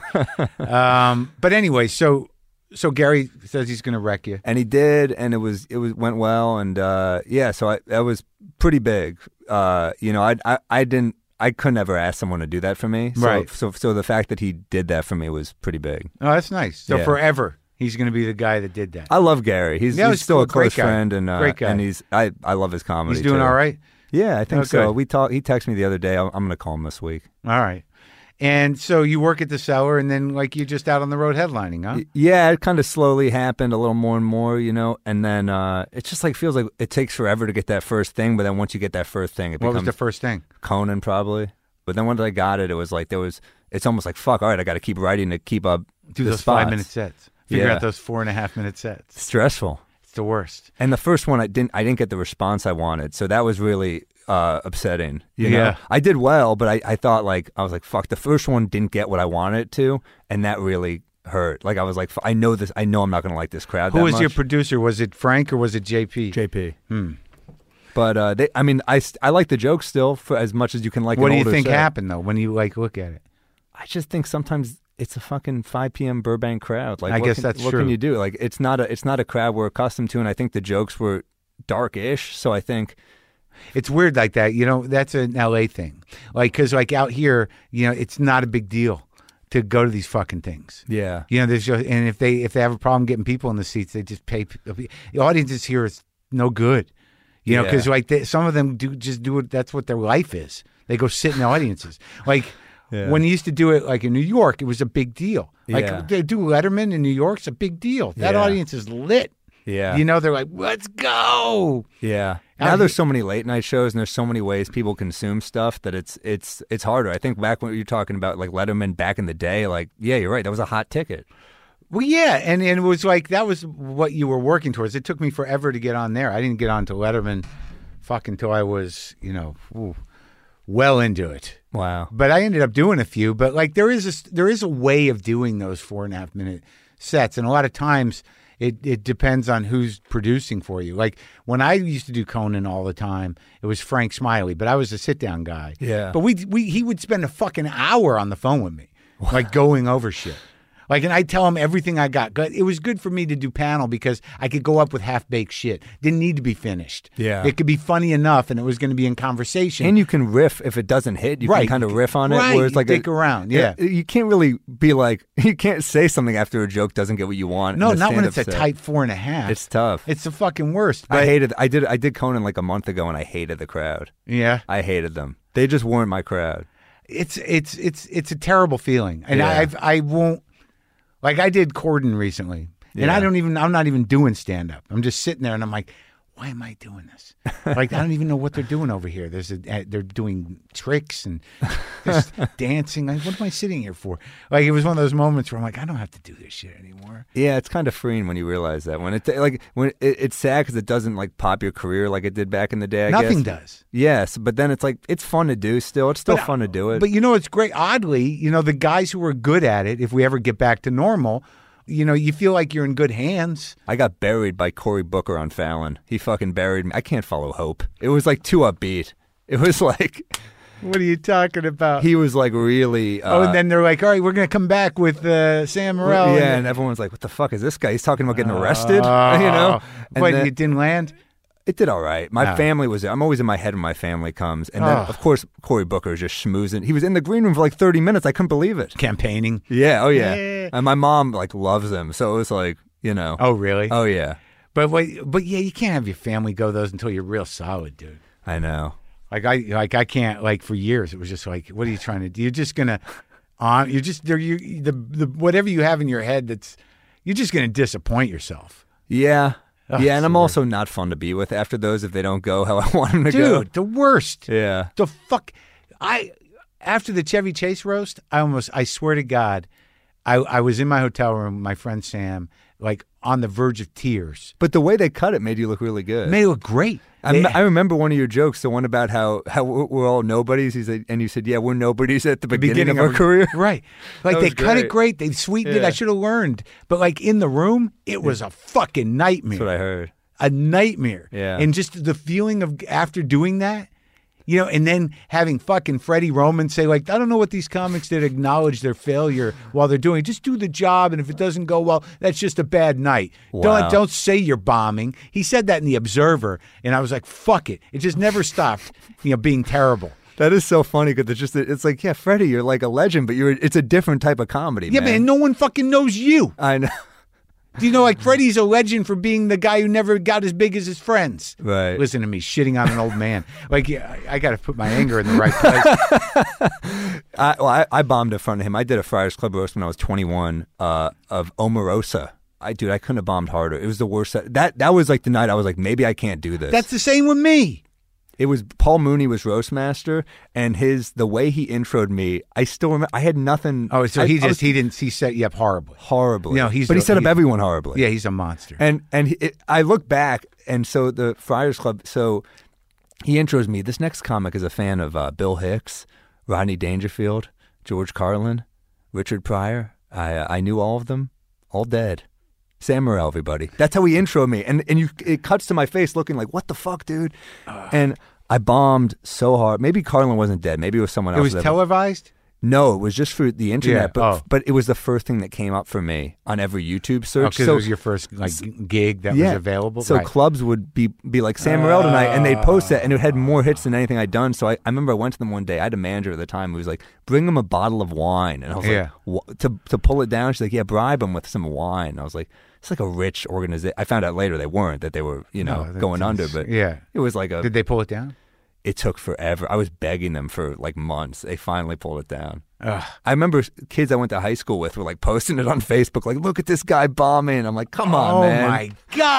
But anyway, so Gary says he's going to wreck you. And he did, and it went well. And so that was pretty big. I couldn't ever ask someone to do that for me. So, Right. So the fact that he did that for me was pretty big. Oh, that's nice. So Yeah. forever, he's going to be the guy that did that. I love Gary. He's still cool. a close Great guy. friend, and Great guy. and I love his comedy. He's doing too. all right? Yeah, I think Oh, so. good. We talked. He texted me the other day. I'm going to call him this week. All right. And so you work at the Cellar, and then like you're just out on the road headlining, huh? Yeah, it kind of slowly happened a little more and more, and then it just like feels like it takes forever to get that first thing, but then once you get that first thing, it What was becomes the first thing? Conan probably. But then once I got it, it was like it's almost like, fuck, all right, I got to keep writing to keep up Do the those spots. 5-minute sets. Figure Yeah. out those 4.5-minute sets. Stressful. It's the worst. And the first one, I didn't get the response I wanted, so that was really upsetting. You know? Yeah. I did well, but I thought I was like, fuck, the first one didn't get what I wanted it to, and that really hurt. Like I was like, I know this. I know I'm not going to like this crowd. Who that was much. your producer? Was it Frank or was it JP? JP. But I like the jokes still for as much as you can like. What an do you older think set. happened though when you look at it? I just think sometimes it's a fucking 5 p.m. Burbank crowd. Like I what guess can, that's what true. can you do? Like it's not a crowd we're accustomed to, and I think the jokes were dark-ish. So I think It's weird like that. That's an LA thing. Like because like out here, it's not a big deal to go to these fucking things. yeah. There's just, and if they have a problem getting people in the seats, they just pay. The audiences here is no good. Yeah. Because some of them do it. That's what their life is. They go sit in the audiences. Like Yeah. when you used to do it, like in New York, it was a big deal. Like Yeah. they do Letterman in New York, it's a big deal. That Yeah. audience is lit. Yeah. They're like, let's go. Yeah. Now Now there's so many late night shows, and there's so many ways people consume stuff that it's harder. I think back when you're talking about like Letterman back in the day, like yeah, you're right. That was a hot ticket. Well, yeah, and it was like that was what you were working towards. It took me forever to get on there. I didn't get on to Letterman, fucking till I was, well into it. Wow. But I ended up doing a few. But like there is a way of doing those 4.5-minute sets, and a lot of times it depends on who's producing for you. Like when I used to do Conan all the time, it was Frank Smiley, but I was a sit down guy. Yeah. But he would spend a fucking hour on the phone with me, like going over shit. Like, and I'd tell him everything I got. It was good for me to do panel because I could go up with half-baked shit. Didn't need to be finished. Yeah. It could be funny enough, and it was going to be in conversation. And you can riff if it doesn't hit. You Right. can kind of riff on it. Right. Whereas like Dick around. Yeah. You can't really be like you can't say something after a joke doesn't get what you want. No, in not when stand-up it's a set. tight 4.5. It's tough. It's the fucking worst. I But, hated. I did Conan like a month ago, and I hated the crowd. yeah. I hated them. They just weren't my crowd. It's a terrible feeling, and Yeah. I won't. Like I did Corden recently, and Yeah. I'm not even doing stand up. I'm just sitting there, and I'm like, why am I doing this? Like I don't even know what they're doing over here. They're doing tricks and just dancing. Like, what am I sitting here for? Like it was one of those moments where I'm like, I don't have to do this shit anymore. Yeah, it's kind of freeing when you realize that. It's sad because it doesn't like pop your career like it did back in the day. I Nothing guess. does. Yes, but then it's like it's fun to do. Still, it's still fun to do it. But it's great. Oddly, the guys who are good at it, if we ever get back to normal, you feel like you're in good hands. I got buried by Cory Booker on Fallon. He fucking buried me. I can't follow Hope. It was like too upbeat. It was like What are you talking about? he was like really. and then they're like, all right, we're going to come back with Sam Morril. yeah, and everyone's like, "What the fuck is this guy? He's talking about getting arrested." And But then- it didn't land? it did all right. My family was there. I'm always in my head when my family comes, and then of course Cory Booker is just schmoozing. He was in the green room for like 30 minutes. I couldn't believe it. Campaigning. Yeah. Oh yeah. Yeah. And my mom like loves him, so it was like Oh, really? Oh yeah. But yeah, you can't have your family go those until you're real solid, dude. I know. Like I can't, like for years it was just like, what are you trying to do? You're just gonna You're just the whatever you have in your head. You're just going to disappoint yourself. Yeah. Yeah, and I'm the also not fun to be with after those if they don't go how I want them to go. Dude, the worst. Yeah. The fuck. After the Chevy Chase roast, I swear to God, I was in my hotel room with my friend Sam, like on the verge of tears. But the way they cut it made you look really good. It made it look great. I remember one of your jokes, the one about how we're all nobodies. And you said, yeah, we're nobodies at the beginning of our career. Right. Like they cut it great. They sweetened it. I should have learned. But like in the room, it was a fucking nightmare. That's what I heard. A nightmare. Yeah. And just the feeling of after doing that, and then having fucking Freddie Roman say, like, I don't know what these comics that acknowledge their failure while they're doing it. Just do the job, and if it doesn't go well, that's just a bad night. Wow. Don't say you're bombing. He said that in The Observer, and I was like, fuck it. It just never stopped, being terrible. That is so funny because it's like, yeah, Freddie, you're like a legend, but it's a different type of comedy, Yeah, man, no one fucking knows you. I know. Like Freddie's a legend for being the guy who never got as big as his friends. Right. Listen to me, shitting on an old man. Like, I got to put my anger in the right place. I bombed in front of him. I did a Friars Club roast when I was 21 of Omarosa. I couldn't have bombed harder. It was the worst. That was like the night I was like, maybe I can't do this. That's the same with me. It was Paul Mooney was Roastmaster, and the way he introed me, I still remember. I had nothing. Oh, so he set you up horribly. Horribly. He set up everyone horribly. Yeah, he's a monster. And I look back, and so the Friars Club. So he intros me. This next comic is a fan of Bill Hicks, Rodney Dangerfield, George Carlin, Richard Pryor. I knew all of them, all dead. Sam Morril, everybody. That's how he introed me. And it cuts to my face looking like, what the fuck, dude? And I bombed so hard. Maybe Carlin wasn't dead. Maybe it was someone else. It was televised? No, it was just for the internet. Yeah. But it was the first thing that came up for me on every YouTube search. Because it was your first gig that was available? So clubs would be like, Sam Morril tonight, and they'd post it, and it had more hits than anything I'd done. So I remember I went to them one day. I had a manager at the time who was like, bring them a bottle of wine. And I was like, to pull it down? She's like, yeah, bribe them with some wine. And I was like, it's like a rich organization. I found out later they weren't, that they were, going under. But it was like Did they pull it down? It took forever. I was begging them for like months. They finally pulled it down. I remember kids I went to high school with were like posting it on Facebook, like, look at this guy bombing. I'm like, come on, man. Oh, my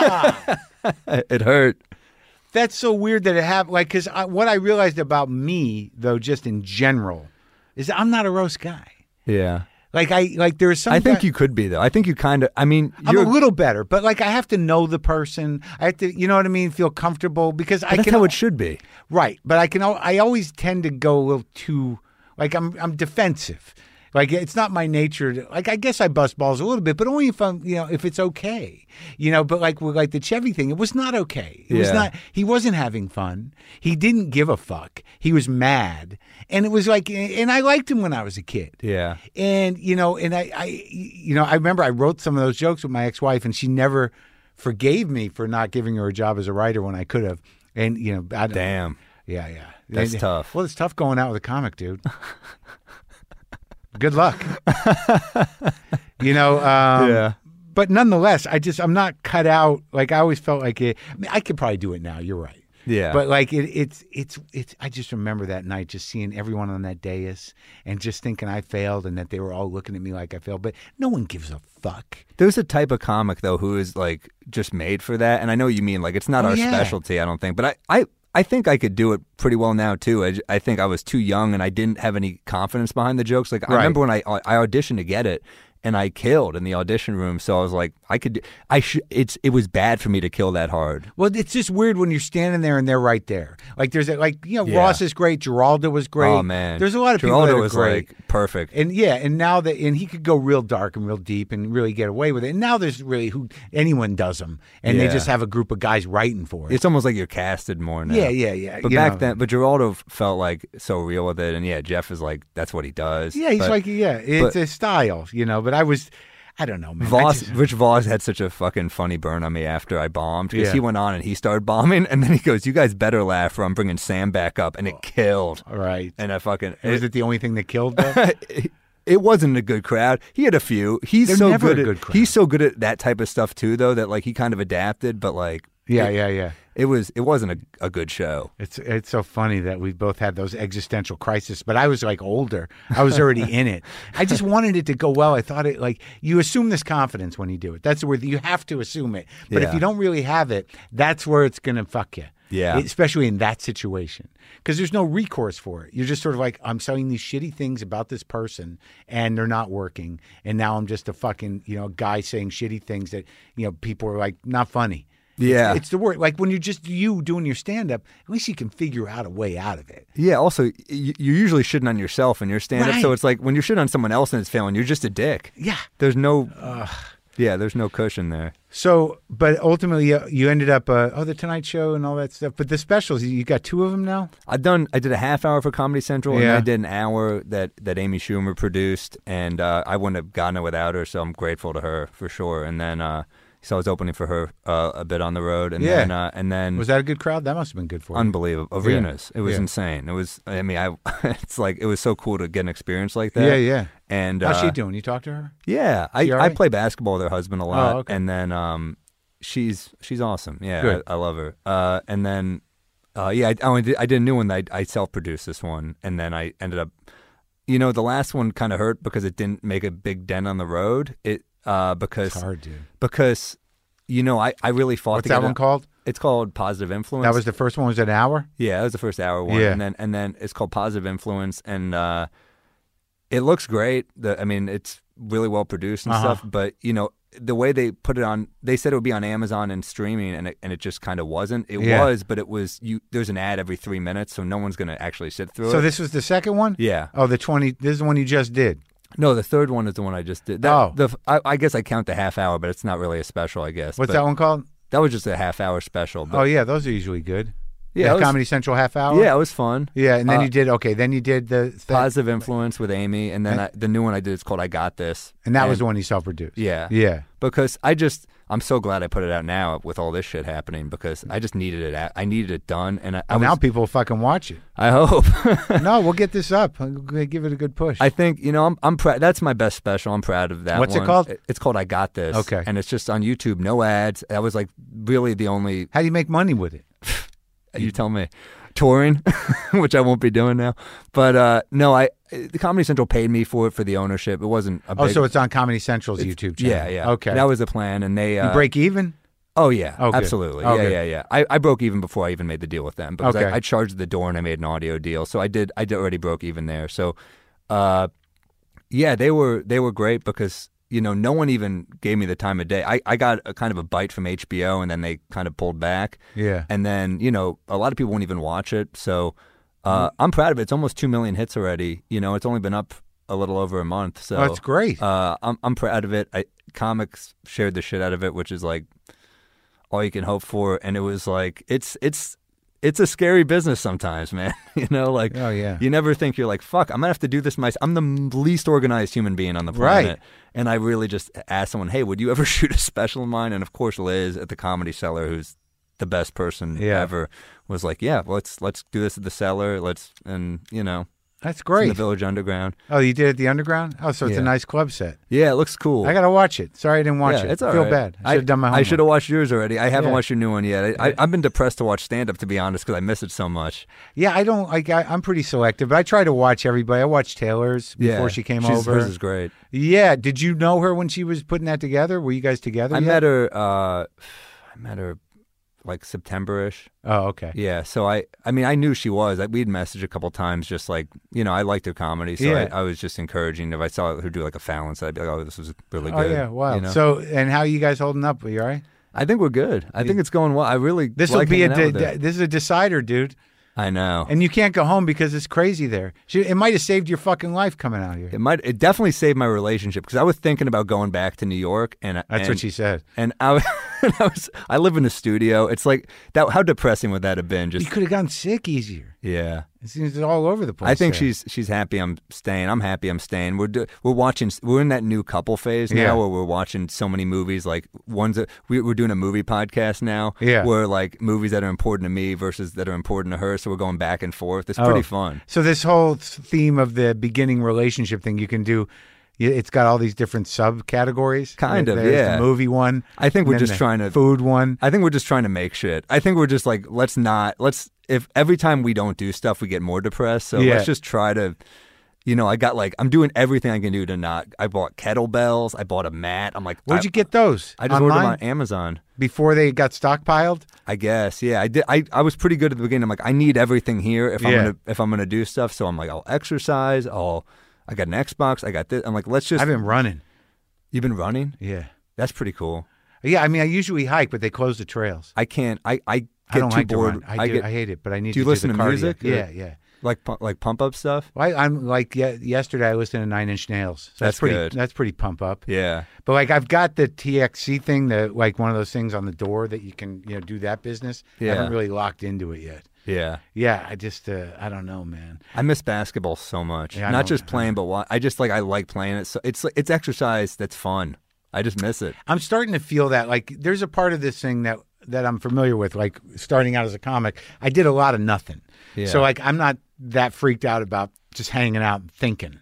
God. It hurt. That's so weird that it happened. Like, because what I realized about me, though, just in general, is that I'm not a roast guy. Yeah. There's some. I think you could be though. I think you kind of. I mean, I'm a little better, but I have to know the person. I have to, you know what I mean, feel comfortable because that's how it should be. Right, but I always tend to go a little too. I'm defensive. It's not my nature to, I guess I bust balls a little bit, but only if if it's okay, but with the Chevy thing, it was not okay. It was not, he wasn't having fun. He didn't give a fuck. He was mad. And it was and I liked him when I was a kid. Yeah. And, I remember I wrote some of those jokes with my ex-wife and she never forgave me for not giving her a job as a writer when I could have. And, I don't Damn. Yeah. That's tough. Well, it's tough going out with a comic, dude. Good luck. Yeah. But nonetheless, I'm not cut out. I always felt like it. I mean, I could probably do it now. You're right. Yeah. But it's. I just remember that night, just seeing everyone on that dais and just thinking I failed and that they were all looking at me like I failed. But no one gives a fuck. There's a type of comic though who is just made for that, and I know what you mean. It's not our specialty. I don't think, but I think I could do it pretty well now too. I think I was too young and I didn't have any confidence behind the jokes. I remember when I auditioned to get it and I killed in the audition room. So I was like, it was bad for me to kill that hard. Well, it's just weird when you're standing there and they're right there. Ross is great. Geraldo was great. Oh man, there's a lot of people Geraldo that are was great. Perfect. And and now and he could go real dark and real deep and really get away with it. And now there's really anyone does them, and they just have a group of guys writing for it. It's almost like you're casted more now. Yeah. But back then, Geraldo felt so real with it, and Jeff is that's what he does. Yeah, he's it's a style, But I don't know, man. Rich Voss had such a fucking funny burn on me after I bombed because he went on and he started bombing, and then he goes, "You guys better laugh, or I'm bringing Sam back up," and it killed. All right. And I fucking was it the only thing that killed though? It wasn't a good crowd. He had a few. He's so good at that type of stuff too, though. That he kind of adapted, but Yeah. It wasn't a good show. It's so funny that we both had those existential crises, but I was like older. I was already in it. I just wanted it to go well. I thought it like you assume this confidence when you do it. That's where you have to assume it. But if Yeah. you don't really have it, that's where it's gonna fuck you. Yeah. Especially in that situation. Because there's no recourse for it. You're just sort of like, I'm saying these shitty things about this person and they're not working. And now I'm just a fucking, guy saying shitty things that, people are like, not funny. Yeah. It's the word. Like when you're just you doing your stand-up, at least you can figure out a way out of it. Yeah. Also, you're usually shitting on yourself in your stand-up. Right. So it's like when you're shitting on someone else and it's failing, you're just a dick. Yeah. There's no... there's no cushion there. So, but ultimately you ended up, The Tonight Show and all that stuff. But the specials, you got 2 of them now? I did a half hour for Comedy Central, and Yeah. I did an hour that Amy Schumer produced, and I wouldn't have gotten it without her, so I'm grateful to her for sure. And then, so I was opening for her a bit on the road, and then Was that a good crowd? That must have been good for you. unbelievable arenas. It was Yeah. insane. It was. I mean, it's like it was so cool to get an experience like that. Yeah. And How's she doing? You talk to her? Yeah, She all I right? play basketball with her husband a lot, okay. and then she's awesome. Yeah, Good. I love her. And then I did a new one. I self-produced this one, and then I ended up, the last one kind of hurt because it didn't make a big dent on the road. Because It's hard, dude. because I really fought. What's to that get one it. called? It's called Positive Influence. That was the first one. Was it an hour? Yeah, that was the first hour one, Yeah. and then it's called Positive Influence, and it looks great. It's really well produced and stuff. But the way they put it on, they said it would be on Amazon and streaming, and it just kind of wasn't. It Yeah. was, but it was. There's an ad every 3 minutes, so no one's going to actually sit through it. So this was the second one? Yeah. Oh, this is the one you just did. No, the third one is the one I just did. I guess I count the half hour, but it's not really a special, I guess. What's But that one called? That was just a half hour special. But Oh, yeah. Those are usually good. Yeah, The it was- Comedy Central half hour? yeah, it was fun. Yeah, and then you did the Positive Influence with Amy, and then the new one I did is called I Got This. and that was the one you self-produced. Yeah. Yeah. Because I'm so glad I put it out now with all this shit happening because I just needed it out. I needed it done, and Now people will fucking watch it. I hope. No, we'll get this up. We'll give it a good push. I think I'm proud. That's my best special. I'm proud of that. What's it one. called? It's called I Got This. Okay. And it's just on YouTube, no ads. That was like really the only. How do you make money with it? You tell me. Touring, which I won't be doing now. But no, the Comedy Central paid me for it for the ownership. It wasn't a big. Oh, so it's on Comedy Central's YouTube channel. Yeah. Okay. That was the plan, and they you break even? Oh yeah, Oh, good. absolutely. Oh, yeah, good. yeah. I broke even before I even made the deal with them because Okay. I charged the door and I made an audio deal. So I did already broke even there. So, they were great because no one even gave me the time of day. I got a kind of a bite from HBO and then they kind of pulled back. Yeah. And then a lot of people won't even watch it. So I'm proud of it. It's almost 2 million hits already. It's only been up a little over a month. So That's great. I'm proud of it. Comics shared the shit out of it, which is like all you can hope for. And it was like it's a scary business sometimes, man. Oh, yeah. You never think you're like, fuck, I'm gonna have to do this myself. I'm the least organized human being on the planet. Right. And I really just asked someone, hey, would you ever shoot a special of mine? And of course Liz at the Comedy Cellar, who's the best person ever, was like, yeah, let's do this at the Cellar. That's It's great. in the Village Underground. Oh, you did it at the Underground? Oh, so it's a Yeah. nice club set. Yeah, it looks cool. I got to watch it. Sorry I didn't watch Yeah, it. it's all feel right. bad. I should have done my homework. I should have watched yours already. I haven't Yeah. watched your new one yet. I've been depressed to watch stand-up, to be honest, because I miss it so much. Yeah, I don't like. I'm pretty selective, but I try to watch everybody. I watched Taylor's before she came over. Hers is great. Yeah, did you know her when she was putting that together? Were you guys together? I yet? met her like September-ish. Oh, okay. Yeah, so I knew she was. We'd messaged a couple times, just like, I liked her comedy, so Yeah. I was just encouraging. If I saw her do like a Fallon set, I'd be like, oh, this was really Oh good. yeah, wow. you know? So, and how are you guys holding up? Are you all right? I think we're good. I think it's going well. I really This like will be hanging out with her. this is a decider, dude. I know. And you can't go home because it's crazy there. It might have saved your fucking life coming out here. It definitely saved my relationship because I was thinking about going back to New York, and That's what she said. And I live in a studio. It's like that. How depressing would that have been? You Just could have gotten sick easier. yeah. It seems it's all over the place. I think there. she's happy I'm staying. I'm happy I'm staying. We're watching. We're in that new couple phase now Yeah. where we're watching so many movies. Like we're doing a movie podcast now. Yeah. Where like movies that are important to me versus that are important to her. So we're going back and forth. It's pretty fun. So this whole theme of the beginning relationship thing, you can do, It's got all these different subcategories. There's yeah. the movie one. I think we're and just the trying to food one. I think we're just trying to make shit. I think we're just like, if every time we don't do stuff, we get more depressed. So let's just try to, I'm doing everything I can do to not. I bought kettlebells. I bought a mat. I'm like, where'd you get those? I just ordered them on Amazon. Before they got stockpiled? I guess, yeah. I did. I was pretty good at the beginning. I'm like, I need everything here if I'm gonna do stuff. So I'm like, I'll exercise. I got an Xbox. I got this. I'm like, let's just. I've been running. You've been running? Yeah. That's pretty cool. Yeah, I mean, I usually hike, but they close the trails. I can't. I don't too like bored. To run. I hate it, but I need to do. You listen the to cardio. music? Yeah. Like pump up stuff? Well, I'm like yesterday I listened to Nine Inch Nails. So that's pretty good. That's pretty pump up. Yeah. But like I've got the TXC thing, like one of those things on the door that you can do that business. Yeah. I haven't really locked into it yet. Yeah. Yeah. I just I don't know, man. I miss basketball so much. Yeah, Not just playing, but I just I like playing it. So it's exercise that's fun. I just miss it. I'm starting to feel that like there's a part of this thing that I'm familiar with. Like starting out as a comic, I did a lot of nothing. Yeah. So like I'm not that freaked out about just hanging out and thinking.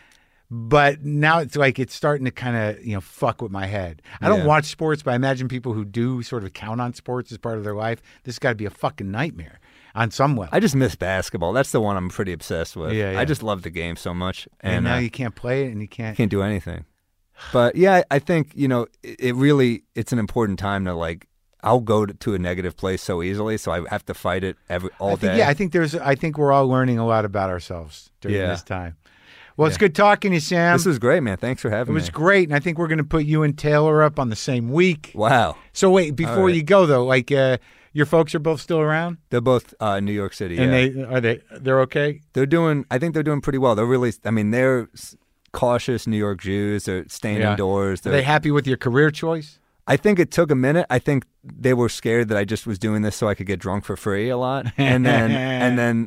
But now it's like it's starting to kind of fuck with my head. I don't watch sports, but I imagine people who do sort of count on sports as part of their life. This has got to be a fucking nightmare on some level. I just miss basketball. That's the one I'm pretty obsessed with. Yeah. I just love the game so much, and now you can't play it, and you can't do anything. But yeah, I think it's an important time to like. I'll go to a negative place so easily, so I have to fight it all day. Yeah, I think we're all learning a lot about ourselves during this time. Well, it's good talking to you, Sam. This was great, man. Thanks for having me. It was great, and I think we're going to put you and Taylor up on the same week. Wow. So wait, before you go though, like your folks are both still around? They're both New York City. And they're okay? I think they're doing pretty well. They're really, they're cautious New York Jews. They're staying indoors. Are they happy with your career choice? I think it took a minute. I think they were scared that I just was doing this so I could get drunk for free a lot. And then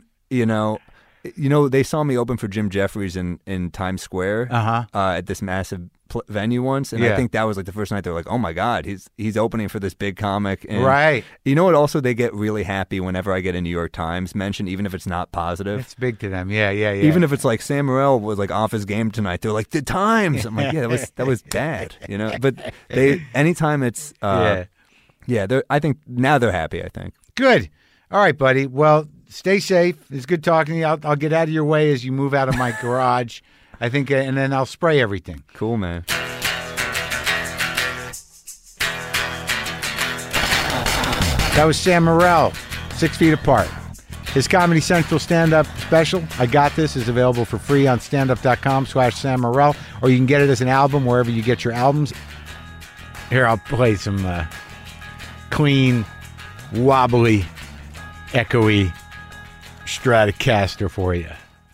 they saw me open for Jim Jeffries in Times Square at this massive venue once. And I think that was like the first night they were like, oh my God, he's opening for this big comic. And right. You know what? Also, they get really happy whenever I get a New York Times mention, even if it's not positive. It's big to them. Yeah. Even if it's like Sam Morril was like off his game tonight, they're like, the Times. I'm like, yeah, that was bad, But anytime it's I think now they're happy. I think. Good. All right, buddy. Well, stay safe. It's good talking to you. I'll get out of your way as you move out of my garage. I think, and then I'll spray everything. Cool, man. That was Sam Morril, 6 Feet Apart. His Comedy Central stand-up special, I Got This, is available for free on standup.com/Sam Morril, or you can get it as an album wherever you get your albums. Here, I'll play some clean, wobbly, echoey Stratocaster for you.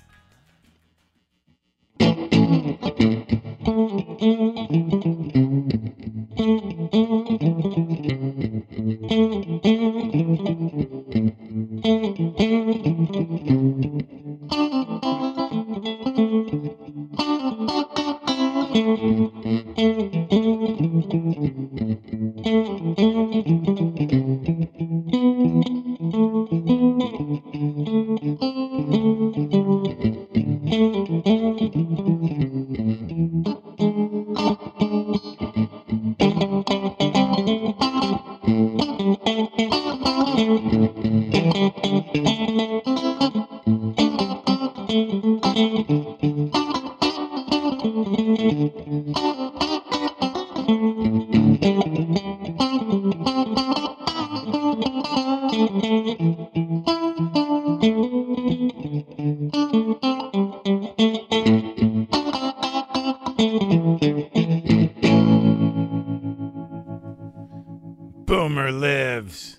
Boomer lives.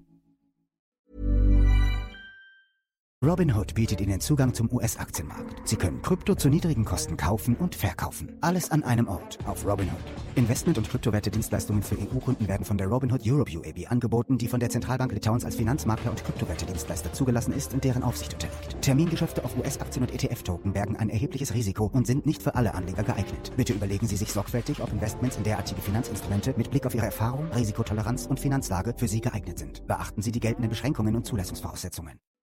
Robinhood bietet Ihnen Zugang zum US-Aktienmarkt. Sie können Krypto zu niedrigen Kosten kaufen und verkaufen. Alles an einem Ort auf Robinhood. Investment- und Kryptowerte-Dienstleistungen für EU-Kunden werden von der Robinhood Europe UAB angeboten, die von der Zentralbank Litauens als Finanzmakler und Kryptowerte-Dienstleister zugelassen ist und deren Aufsicht unterliegt. Termingeschäfte auf US-Aktien und ETF-Token bergen ein erhebliches Risiko und sind nicht für alle Anleger geeignet. Bitte überlegen Sie sich sorgfältig, ob Investments in derartige Finanzinstrumente mit Blick auf Ihre Erfahrung, Risikotoleranz und Finanzlage für Sie geeignet sind. Beachten Sie die geltenden Beschränkungen und Zulassungsvoraussetzungen.